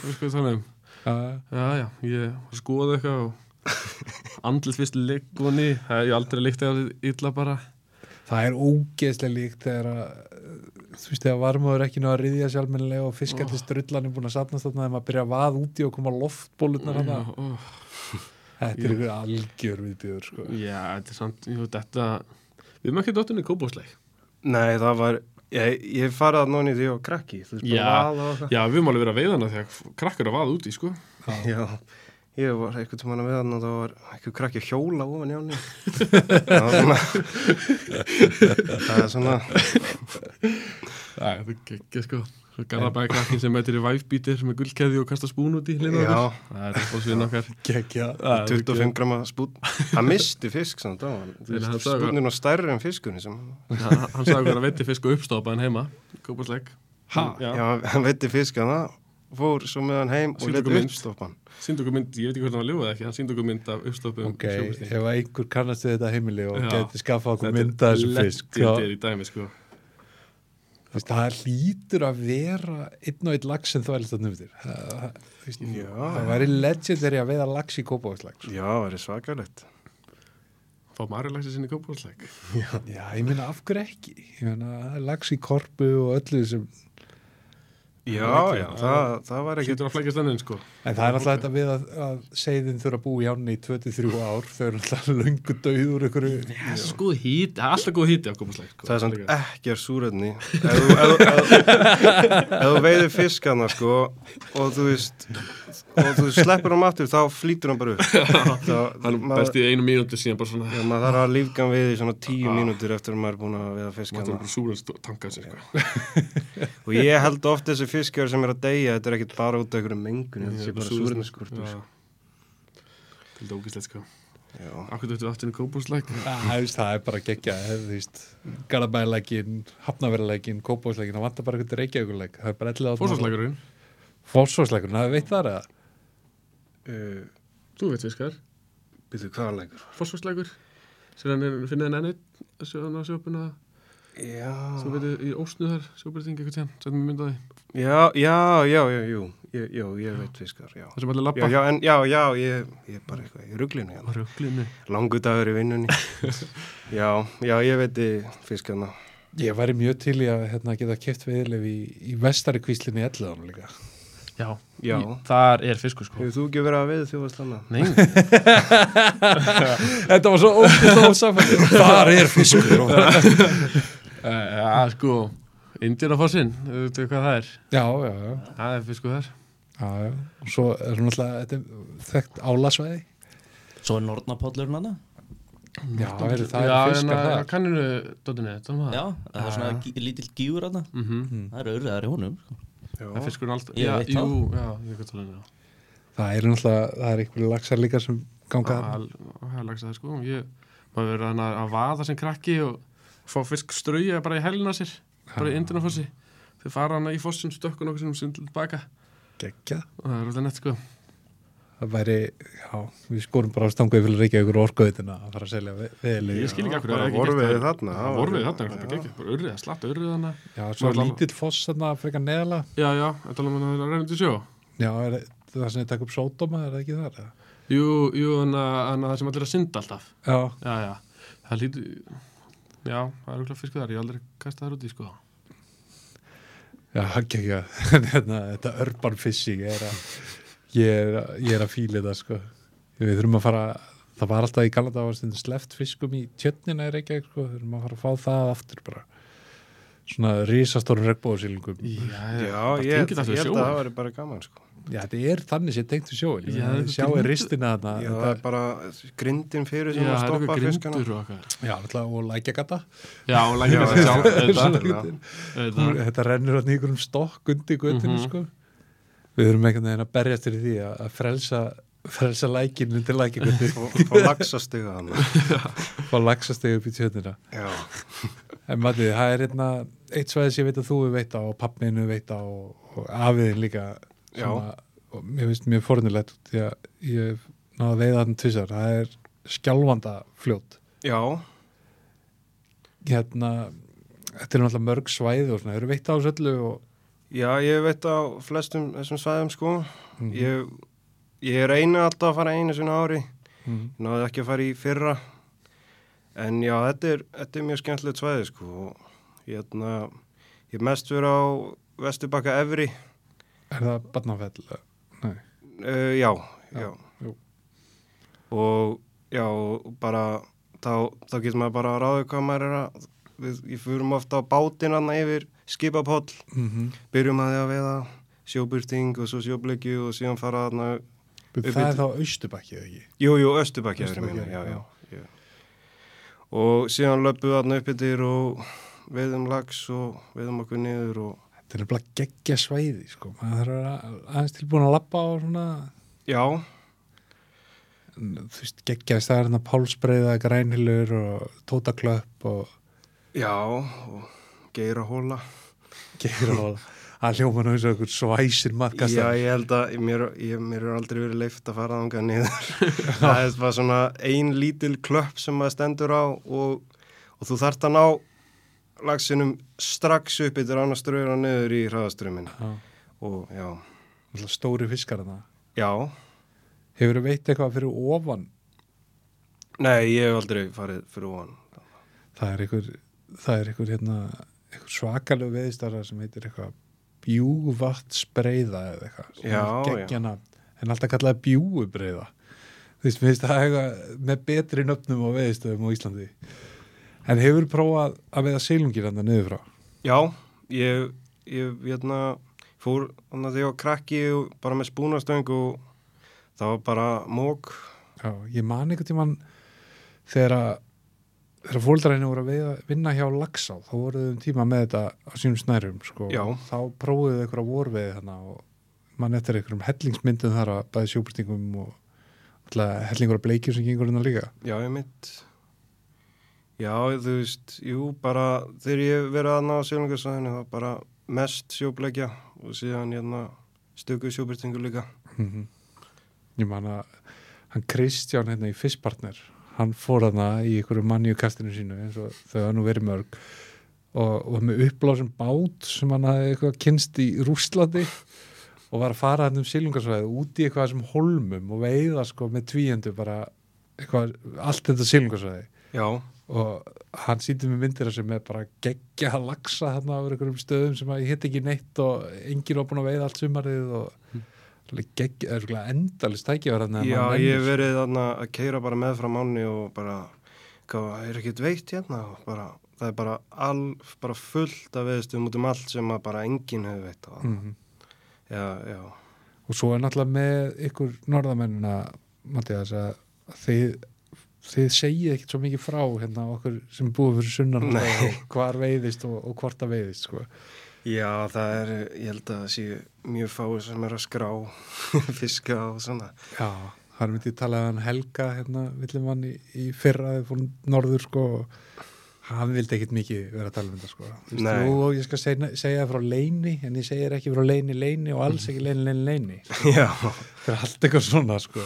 Já, ég skoði eitthvað og andlið fyrst ligg honni, það hef ég aldrei líkt eða illa bara. Það er ógeðslega líkt þegar að þú veist, þegar Varmáður ekki ná að ryðja sér almennilega og fiskallir strullan er búin að safnast þarna þegar maður byrja að vaða úti og koma loftbólurnar hana. Þetta er einhver algjör viðbjöður, sko. Já, þetta er samt, við erum ekki dottinni kópásleik. Nei, það var, ég farið að nóni því á krakki, þú veist, bara vaða og eitthvað. Já, við erum alveg verið að veiðana þegar krakkar að vaða úti, sko. Já, ég var eitthvað tímann að veiðana og það var eitthvað krakki að hjóla ofan í áni. Það er svona. Það er ekki, sko. Garðabæði krakkin sem mætir í væfbítir með gullkeðju og kasta spún út í hlinu. Já. Það er upp á sviðin okkar. Gekkja. 25 gramma spún. Hann misti fisk samt á hann. Spúnin var stærri en fiskunni sem. Hann sagði okkur að veiti fisk og uppstoppaðan heima. Kópasleik. Já, hann veiti fisk að það. Fór svo með hann heim og leti uppstoppan. Sýndi okkur mynd, ég veit ekki hvort hann var ljúið ekki, hann sýndi okkur mynd af uppstoppum. Ok, ef einhver kannast við þetta heimili og geti skaffað okkur mynd af þessu fisk. Þetta er í dæmi, sko. Það hlýtur að vera einn og einn lax sem þvælist þarna yfir. Það væri legendary að veiða lax í Kópavogslax. Já, það væri svakalegt. Fá Marilaxi sinni í Kópavogslax. Já, ég meina af hverju ekki? Ég meina lax í korpu og öllu sem Já, það var ekki Sýtur að flækja stannin, sko. En það er alltaf þetta við að seiðin þurfa að búa í ánni í 23 ár, þau eru alltaf löngu dauður ykkur. Já, sko hít, alltaf góð híti af Kópavogslax, sko. Það er samt ekki er súrefni. Ef þú veiðir fiskana, sko, og þú veist, og þú sleppur hann aftur, þá flýtur hann bara upp. Hann best í 1 mínútu síðan bara svona. Já, maður þarf að lífga við í svona 10 mínútur eftir að maður er búin að veiða fiskana. Maður bara súrefnstanka sér, sko. Og ég held oft þessi fiskjar sem er að deyja, þetta er ekkit bara út af einhverju mengun, þetta sé bara súrefnisskortur. Þetta er ógæslegt, sko. Akkur þetta aftur í Kópavogslax. Það er bara geggja, þú veist, Garðabæjarlækin, Hafnarfjarðarlækin, Kópavogslækin, það vantar bara eitthvað Reykjavíkurlæk. Það er bara 11 Fossvogslækurinn. Fossvogslækurinn, það veit það eða? Þú veit fiskar. Býtu hvaða lækur? Fossvogslækur. Sér finnið hann ennið á sjópuna. Já. Svo veitir í Ósnuðar, sjóbyrðing eitthvað tíðan, setjum við myndaði. Jú, ég veit fiskar, já. Það sem allir labba. Ég er bara eitthvað í ruglinu hérna. Ruglinu. Langu dagur í vinnunni. Já, ég veit fiskarna. Ég væri mjög til í að geta keypt veiðileyfi í vestari kvíslinni í Elliðaánum líka. Já. Þar er fiskur, sko. Hefur þú ekki verið að veiða þjóðastlanna? Nei. Þetta var svo óskuð samfætti. Þar er fiskur. Já, sko, Indíánafossin, þú veit hvað það er? Já. Það er fiskur þar. Já. Og svo er náttúrulega þekkt álasvæði. Svo er Nornapollurinn hana. Já, það er fiskar þar. Kanninu, Dóttinni, Já, það er svona lítill gífur hana. Það er örðar í honum, sko. Það er fiskurinn alltaf. Ég veit það. Ég veit það. Það er náttúrulega, það er einhverju laxar líka sem ganga þarna. Það er laxar, sko. Maður verið að vaða sem krakki og fá fisk strauja bara í hælina sér, bara í Indíánafossi. þau fara hana í fossin stökkun okkur sem tilbaka Gekkja. og það alltaf nett sko. Það væri, já, við skorum bara á stanguði fyrir Reykjavíkur orkuðina að fara að selja veðileg. Ég skil ekki okkur bara vorfiði þarna. Vorfiði þarna, það er ekki bara urrið, slatta urrið hana. Já, svo lítill foss þarna frekar neðala. Já, þetta er alveg að reyna til sjó. Já, það sem þið takk upp sódóma, er það ekki þar? Jú, þannig að það sem allir að synda alltaf. Já. Það lítur, já, það er okkur fiskur þar, ég hef aldrei kastað þar út í sko. Já, ekki, þetta urban fishing ég er að fíla þetta sko. Við þurfum að fara, það var alltaf í gamla daga stundu sleppt fiskum í tjörnina í Reykjavík sko. Við þurfum að fara að fá það aftur bara svona risastórum regnbogasilungum. Já, ég held að það væri bara gaman sko. Já, þetta er þannig sem tengt við sjóin. Já, sjáu ristina þarna. Já, það er bara grindin fyrir sem að stoppa fiskana. Já, alltaf og lækjagata. Já, og lækjagata. Þetta rennur á einhverjum stokk undir göttinu sko. Við erum einhvern veginn að berjast fyrir því að frelsa lækinu til lækjagötu. Fá laxastega hann. Fá laxastega upp í tjörnina. Já. En Matti, það er eitt svæði sem ég veit að þú veit á og pappinu veit á og afiðin líka. Og mér finnst mjög fornilegt því að ég náði að veiða þarna tvisar. Það er Skjálfandafljót. Já. Þetta er náttúrulega mörg svæði og svona. Eru veit á þessu öllu og Já, ég veit á flestum þessum svæðum sko. Ég reyni alltaf að fara einu sinna ári. Ég náði ekki að fara í fyrra. En já, þetta er mjög skemmtilegt svæði sko. Ég mest verið á Vesturbakka Efri. Er það Barnafell? Nei. Já. Jú. Og já, bara þá getur maður bara að ráða hvað maður er að við fyrum ofta á bátinn hann yfir skipapóll, byrjum að því að veiða sjóbyrting og svo sjóbleikju og síðan fara þarna Það er þá Austurbakki, eða ekki? Jú, Austurbakki já. Og síðan löpum við þarna upp yfir og veiðum lax og veiðum okkur niður og Þetta er bara geggja svæði, sko. Maður þarf aðeins tilbúin að labba á svona Já. Þú veist, geggja staðarinn að Pálsbreiða, Grænhylur og Tótaklöpp og Já, og Geirahóla. Það hljóma eins og einhver svæsir matkastar. Já, ég held að mér er aldrei verið leyft að fara þangað niður. Það er bara svona ein lítil klöpp sem maður stendur á og þú þarft að ná laxinum strax upp yfir annars ströður hann niður í hraðaströmmin. Og já. Stóri fiskar þarna. Já. Hefur þú veit eitthvað fyrir ofan? Nei, ég hef aldrei farið fyrir ofan. Það er einhver svakalegu veiðstara sem heitir eitthvað Bjúgvatnsbreiða eða eitthvað. Já. En alltaf kallaði Bjúgubreiða. Þú veist, mér finnst það eitthvað með betri nöfnum á veiðstöðum á Íslandi. En hefur þú prófað að veiða silungir hann niður frá? Já, ég fór þannig að ég var krakki og bara með spúnastöng og það var bara mók. Já, ég man einhvern tímann þegar fóreldræðinu voru að vinna hjá Laxá, þá voruð tíma með þetta á sínum snærum, sko. Já. Þá prófuðu einhverja vorveiði þarna og mann eftir einhverjum hellingsmyndum þar að bæði sjóbyrtingum og alltaf hellingur af bleikjur sem gengur hérna líka. Já, Já, þú veist, bara þegar ég verið aðna á sjónungarsvæðinu, það bara mest sjóbleikja og síðan stöku sjóbyrtingu líka. Ég man að hann Kristján í Fiskpartner, hann fór þarna í einhverju manníukastinu sínu eins og þau hafa nú verið mörg og með uppblásum bát sem hann hafði eitthvað kynst í Rússlandi og var að fara hann silungarsvæði út í eitthvað sem holmum og veiða sko með tvíendu bara eitthvað, allt þetta silungarsvæði. Já. Og hann sýndi mig myndir sem er bara geggja að laxa þarna á einhverjum stöðum sem að ég hitt ekki neitt og enginn var búin að veiða allt sumarið og geggja, það er endalist tækifæri þarna. Já, ég hef verið þarna að keyra bara með frá manni og bara, hvað er ekkert veitt hérna og bara, það er bara fullt af veiðstöðum út allt sem að bara enginn hefur veitt á það. Já. Og svo er náttúrulega með ykkur norðamennina, Matthías, að þið segið ekkert svo mikið frá hérna okkur sem búið fyrir sunnan og hvar veiðist og hvort það veiðist, sko. Já, það er, ég held að það sé mjög fáið sem er að skrá fiska og svona. Já, það er myndið talað um Helga, villimann í fyrra, þegar fór norður, sko, og hann vildi ekkit mikið vera að tala um þetta sko. Nei. Og ég skal segja frá Leini, en ég segir ekki frá Leini og alls ekki Leini. Já. Það er allt eitthvað svona sko.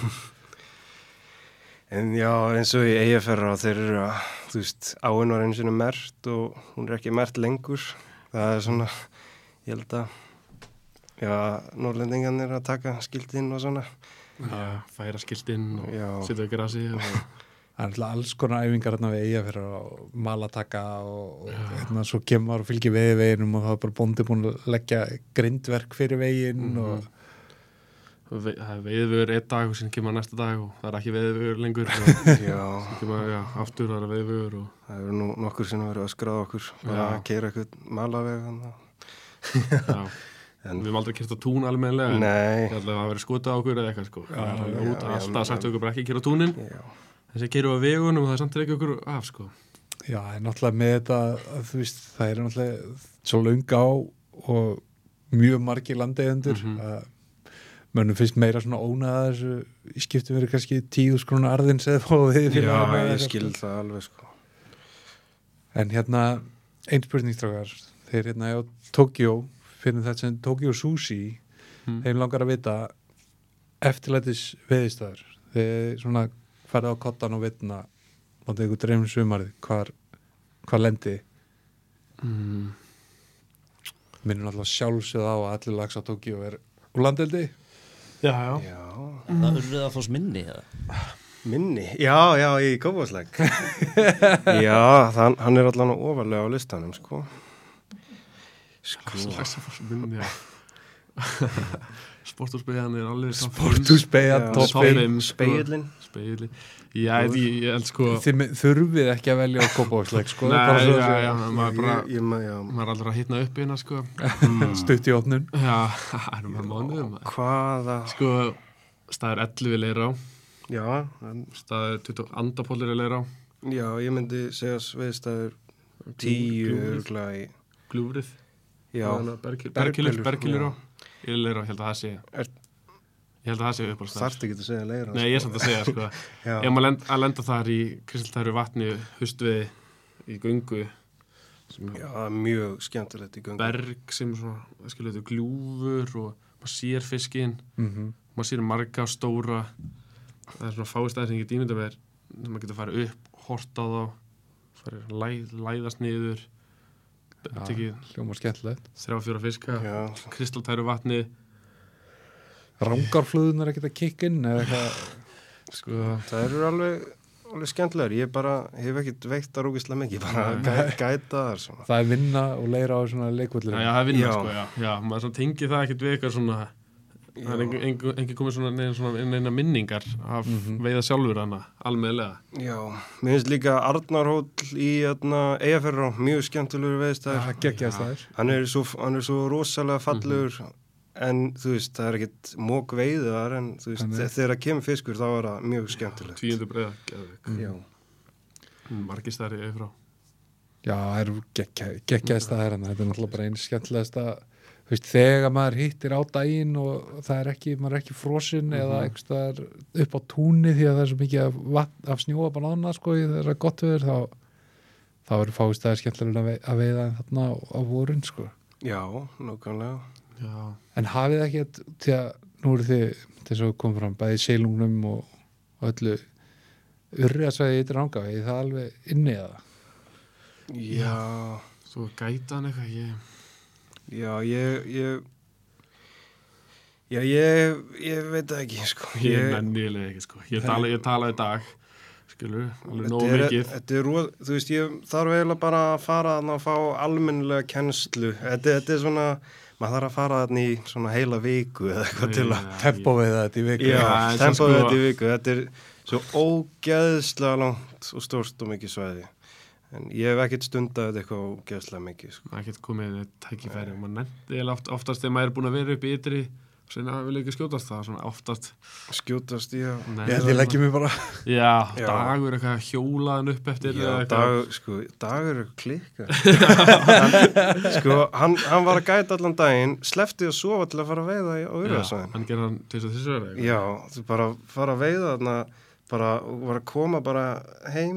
En já, eins og í Eyjafjarðar þeir eru að, þú veist, áin var einu sinni merkt og hún er ekki merkt lengur. Það er svona, ég held að, já, norðlendingarnir að taka skiltinn og svona. Já, færa skiltinn og Já. setja í grasi og Það er alltaf alls konar æfingar hérna við Eyjafjarðar og malataka og hérna svo kemur og fylgir veginum og það er bara bóndi búin að leggja grindverk fyrir veginn og það er veiðvegur einn dag og síðan kemur næsta dag og það er ekki veiðvegur lengur og Já, svo kemur, já, aftur það er veiðvegur og það eru nú nokkur sem verið að skráða okkur, bara að keira eitthvað malaveg hann. já, En- við höfum aldrei kert á tún almennilega en Nei, ég held að það hafi verið skotað á okkur eða eitthvað sko. Það er alveg út, já, alltaf sagt okkur bara ekki kera á túnin já, þessi keru á vegunum og það er samt ekki okkur af sko. já, en náttúrulega með þetta að þú veist, það er náttúrulega svo löng á og mjög margir landeigendur að mönnum finnst meira svona ónaða þessu í skiptum verið kannski 10.000 krónar arðins eða fóðu við fyrir já, að með ég þetta, skil sko. það alveg, sko. En hérna, ein spurningstrákar þeir hérna á Tokyo fyrir þetta sem Tokyo Sushi þeim langar að vita eftirlætis veðistæður þeir svona farið á kottan og vitna látið ykkur dreifum sumarið hvar lendi minnum alltaf sjálfsögð á að allir lags á Tokyo er úr landeldi. Já, Já, Það urðið að fást minni eða? minni, já, í Kópavogslæk. Já, hann er allan ofarlega á listanum, sko. slags að fór minni, já. Sporthúsbeigjan er alveg Sporthúsbeygja, Já, toppinn. Spegillinn. Spegilli. Já, ég held sko Þið þurfið ekki að velja á Kópavogslæk sko, Nei, bara svo já, að já, maður bara Já, maður er allra að hitna upp hérna sko. stutt í opnun. Já, það er maður mánuðum hvaða, sko, staður 11 í Leirá já, staður 20 andapollir í Leirá já, ég myndi segja sveðstæður 10 örgla í, Gljúfrið já, Bergilur á í Leirá, ég held að það sé ég held að það sé upp á staður þarftu ekki að segja leira. Nei, ég er samt að segja sko Já. Ég maður að lenda þar í kristaltæru vatni hustviði í göngu sem Já, það er mjög skemmtilegt í göngu. berg sem svona, það skilur þetta gljúfur og maður sér fiskinn maður sér marga og stóra það er svona fáistæðir sem ég get ímyndað mér sem maður getur farið upp, hort á þá farið læðast niður tekið Hljóma skemmtilegt. 3-4 fiska Já, kristaltæru vatni Rangarflöðunar ekkert að kikka inn eða eitthvað. sko, það eru alveg skemmtilegur. Ég bara hef ekkert veitt að rúkislega mikið, bara gæta þar svona. Það er vinna og leira á svona leikvöldur. já, það er vinna Já. sko, já, maður svona tengi það ekkert við eitthvað svona það er engin komið svona neina minningar af veiða sjálfur hana almennilega. Já, mér finnst líka Arnarhóll í Eyjafjarðar mjög skemmtilegur veðstæður. Það geggjaðist það er. Hann er svo rosalega fallegur en þú veist, það er ekkert mók veiðu þar en þú veist, þegar það kemur fiskur þá er það mjög skemmtilegt. 10. breiða, geðveik. Já, Margir stærri yfir frá. Já, það eru geggjaðist það er hann. Þetta er náttúrulega bara eins skemmtilegast að þú veist, þegar maður hittir á daginn og það er ekki, maður er ekki frosinn eða einhvers staðar upp á túni því að það er svo mikið af snjóa bara annað sko, þegar það er gott veður þá verður fáist það skemmtilega að veiða þarna á vorin sko. já, nákvæmlega. Já, En hafið ekki því að nú eru þið þess að koma fram bæði seilungnum og öllu urriðasvæði í Drangavegi, það er alveg inni eða? Já, svo gætan eitthvað, ég veit það ekki, sko. ég nennilega ekki, sko. Ég tala í dag, skilur, alveg nógu mikið. Þetta er þú veist, ég þarf eiginlega bara að fara þarna og fá almennilega kennslu. Þetta er svona, maður þarf að fara þarna í svona heila viku eða eitthvað til að Tempóveiða þetta í viku. Já, en tempóið sko- þetta í viku. Þetta er svo ógeðslega langt og stórt og mikið svæði. En ég hef ekkert stundað þetta eitthvað ógeðslega mikið, sko. Það getur komið tækifæri og maður nefndi oftast þegar maður er búin að vera upp í ytri og sinna vil ekki skjótast það, svona oftast Skjótast, já. Ég held ég leggjum mig bara. Já, Já. Dagur eitthvað hjólaðan upp eftir Já, eða eitthvað. dagur er klikka. Hann var að gæta allan daginn, sleppti að sofa til að fara að veiða á Urriðasvæðinu. Hann gerði hann til þess að þessu Já, þú bara fara að veiða þarna, bara var að koma bara heim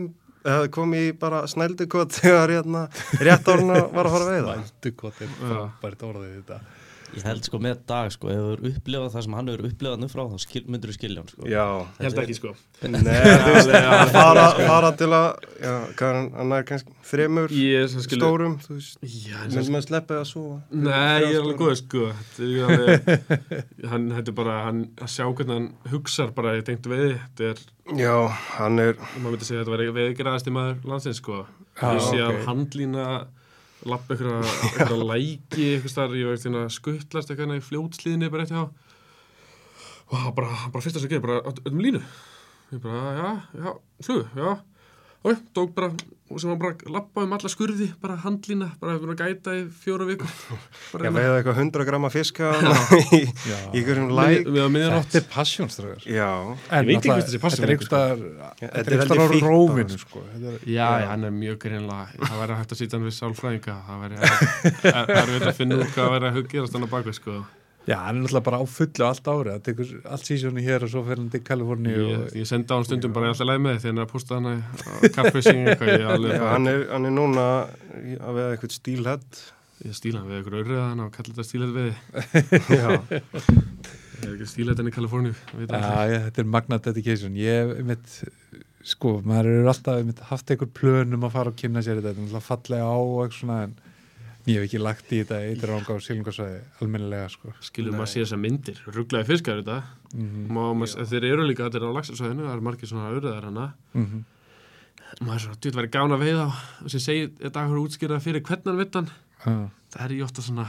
hefði komið í bara snældukot þegar rétt árna var að fara að veiða. Snældukot er frábært orðið þetta. Ég held sko með Dag sko, ef þú eru upplifað það sem hann hefur upplifað nú frá, þá myndur þú skilja hann sko. Já. Ég held ekki sko. Nei, þú veist, fara til að, já, hvað hann kannski 3 stórum, þú veist, myndi maður sleppið að sofa. Nei, ég alveg góð sko. Hann hættu bara, að sjá hvernig hann hugsar bara í tengt veiði, Já, hann maður myndi segja að þetta væri veiðgraðasti maður landsins sko. Ég sé að handlína lappa eitthvað læki eitthvað starf, ég var eitthvað skuttlast eitthvað í fljótslíðinni bara eitt hjá og hann bara fyrst að segja bara línu ég bara, já, flug, já og tók bara, og sem hann bara lappa alla skurði, bara handlína bara hefur gæta í 4 vikur Já, veiða eitthvað 100 gramma fiska í einhverjum læk Þetta er passjónströður Já, ég veit ekki hvort þessi passjón Þetta er einhverstaðar á rófinu sko. Já, hann er mjög greinlega það væri hægt að sýta hann við sálfræðinga það væri erfitt að finna út hvað væri að gerast hann á bakvið sko. Já, hann er náttúrulega bara á fullu allt árið það tekur allt sísónu hér og svo fyrir hann til Kaliforníu Ég sendi á hann stundum bara alltaf leið með þegar hann posta hann á kaffesing hann er núna að veiða eitthvað stílhett Ég stíla hann við eitthvað aurriða hann og kalla þetta stílhett veiði Já Það er ekki stílhett hann í Kaliforníu Þetta er magna dedication Ég sko, maður eru alltaf haft einhver plönum að fara og kynna sér þetta er fallega á og eitthvað svona en ég hef ekki lagt í þetta Eitraranga og Silungasvæði almennilega sko. Skilur maður sé þessar myndir, rugglaði fiskar þetta þeir eru líka þetta á Laxarsvæðinu, það eru margir svona aurriðar hana maður er svona, þetta væri gána að veiða og sem segir þetta að hún útskýra fyrir hvernig hann vittan það er í ofta svona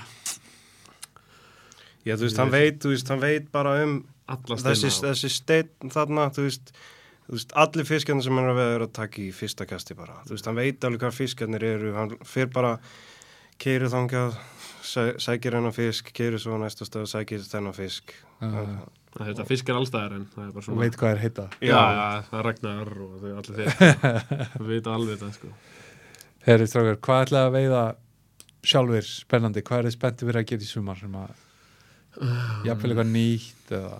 Já, þú veist, hann veit bara þessi steinn þarna, þú veist, allir fiskarnir sem hann er að veiða eru að taka í fyrsta kasti bara, þú veist, hann veit alveg hvað fiskarnir eru, hann fer bara keyrir þangað, sækir hennar fisk, keyrir svo næsta stöð, sækir þennan fisk. Þetta fiskar allstaðar en það er bara svona... Og veit hvað er heita. Já, það er Ragnar og þau allir þeir veit alveg þetta, sko. Herri strákar, hvað ætlaði að veiða sjálfur spennandi? Hvað er þið spenntið fyrir að gera í sumar sem að jafnvel eitthvað nýtt eða...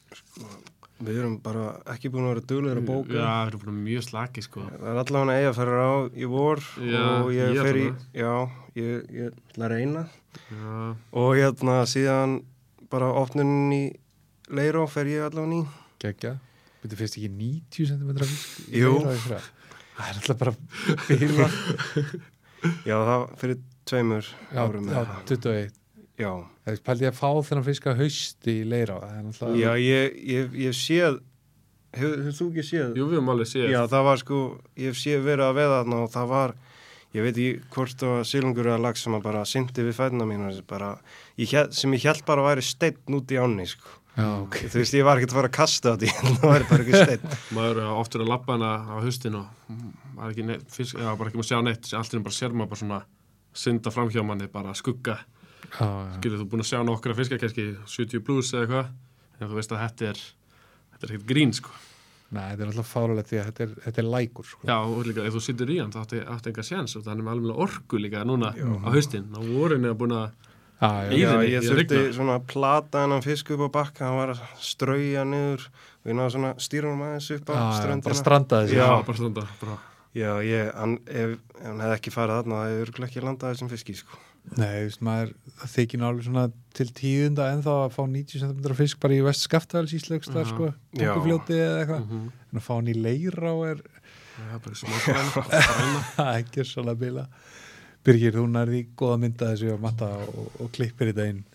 Við erum bara ekki búin að vera duglegir að bóka. Já, við erum bara mjög slaki, sko. Það er allavega eiga að fara á í vor og ég fer í... Já, ég ætla að reyna. Já. Og síðan bara opnunin í Leirá fer ég allavega ný. Gekkja. Þetta fyrst ekki 90 cm fisk? Jú. Það er alltaf bara bíla. Já, það fyrir 2 árum. Já, 21. Já. Það pældi ég að fá þennan fisk að hausti í Leirá. Já, ég séð, hefur þú ekki séð? Jú, við höfum alveg séð. Já, það var sko, ég hef séð verið að veiða þarna og það var, ég veit ekki hvort það var silungur eða lax sem að bara synti við fætina mínu, sem ég held bara að væri steinn út í ánni, sko. Já, ok. Þú veist, ég var ekkert að fara að kasta á því, það væri bara ekki steinn. Maður er oftur að labba hana á haustin og var ekki neitt, bara ekki maður sjá neitt, allt er bara sér maður bara svona synda framhjá manni, bara skugga. Skilur, þú búin að sjá nokkra fiskar kannski 70 plus eða eitthvað en þú veist að þetta er ekkert grín sko. Nei, þetta er alltaf fáralegt því að þetta er lækur sko. Já, og líka ef þú situr í hann þá átti enga séns og það er með alveg orku líka núna á haustin, á vorinu að búin að ég þurfti svona að plata hennan fisk upp á bakka, hann var að strauja niður og ég náði svona stýrunum aðeins upp á ströndina. Bara strandaði sig. Já, bara stranda. Já, ef hann hefði ekki farið þarna, það hefði örugglega ekki landað þessum fiski sko. Nei, það þykir nálega svona til 10. ennþá að fá 90 cm fisk bara í Vest Skaftafellsíslaugst þar sko, Búkufljóti eða eitthvað en að fá hann í Leirá er bara smáskræn ekki svona bila. Birgir, þú nærði góða mynda þessu að matta og klippir þetta inn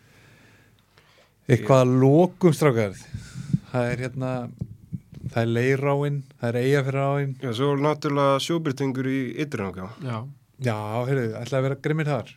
eitthvað að lokum strákar það er Leiráin, það er Eyjafjarðaráin. Já, svo náttúrulega sjóbirtingur í Ytri-Rangá. Já, heyrðu, ætlaði að vera grimmir þar.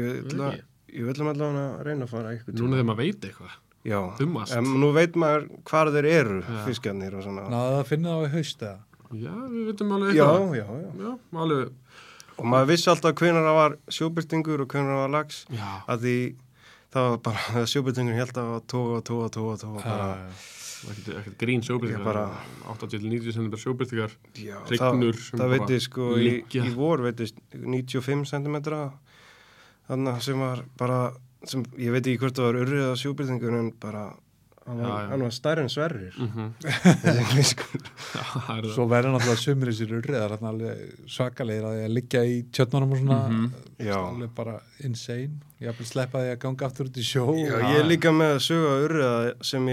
Ég viljum allavega að reyna að fara eitthvað. Núna þegar maður veit eitthvað. Já, en nú veit maður hvar þeir eru, fiskarnir og svona. Náðu að finna það á í haust eða? Já, við veitum alveg eitthvað. Já, alveg. Og maður vissi alltaf hvenær það var sjóbirtingur og hvenær það var lax. Já. Að því það var bara, sjóbirtingur held að toga bara... ekkert grín sjóbirtingar 80-90 cm sjóbirtingar hrygnur það veitir sko í vor veitir 95 cm þannig sem var bara sem, ég veit ekki hvort það var urriða sjóbirtingur en bara hann var stærri en Sverrir Mhm. þessi fiskur. Já, það er Svo verður náttúrulega sumir þessir urriðar þarna alveg svakalegir að því að liggja í tjötnunum og svona Já. alveg bara insane. Ég hafði sleppað því að ganga aftur út í sjó. Já, ég er líka með að sögu að urriða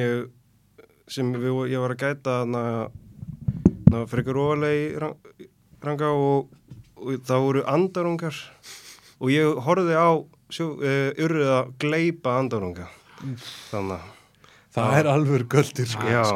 ég var að gæta frekar ofalega í ranga og það voru andarungar og ég horfði á urriða gleypa andarunga þannig að Það er alveg göldur, sko. já,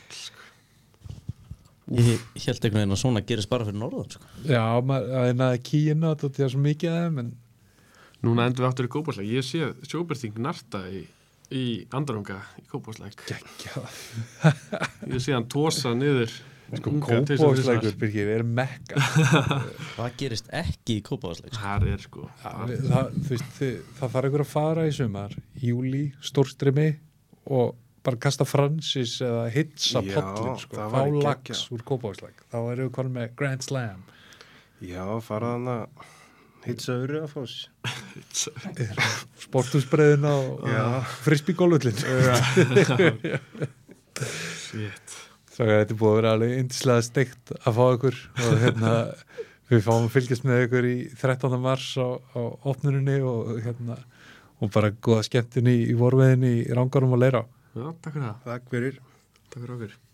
Ég held einhvern veginn að svona gerist bara fyrir norðan sko. Já, það er kýina, þetta er svo mikið af þeim, en Núna endur við áttur í Kópavogslæk. Ég sé sjóbyrting narta í Andarunga í Kópavogslæk. geggja. Ég sé hann tósa niður. Sko, unga til þess að Kópavogslækur, Birgir, er mekka. Hvað gerist ekki í Kópavogslæk sko? Það er sko. Það þarf ykkur að fara í sumar, júli, stórstrimi og bara kasta Francis eða hitsa Já, pollin, sko. það Fá væri lax geggjað. úr Kópavogslæk. Þá erum við konum með Grand Slam. já, fara þannig að hitsa urriðafoss. Sporthúsbreiðina og frisbee-golfullin. Shit. Svo þetta er búið að vera alveg yndislega steikt að fá ykkur og við fáum að fylgjast með ykkur í 13. mars á opnuninni og bara góða skemmtun í vorveðinni í Rangarum og Leirá. Já, takk fyrir það. Takk fyrir. Takk fyrir okkur.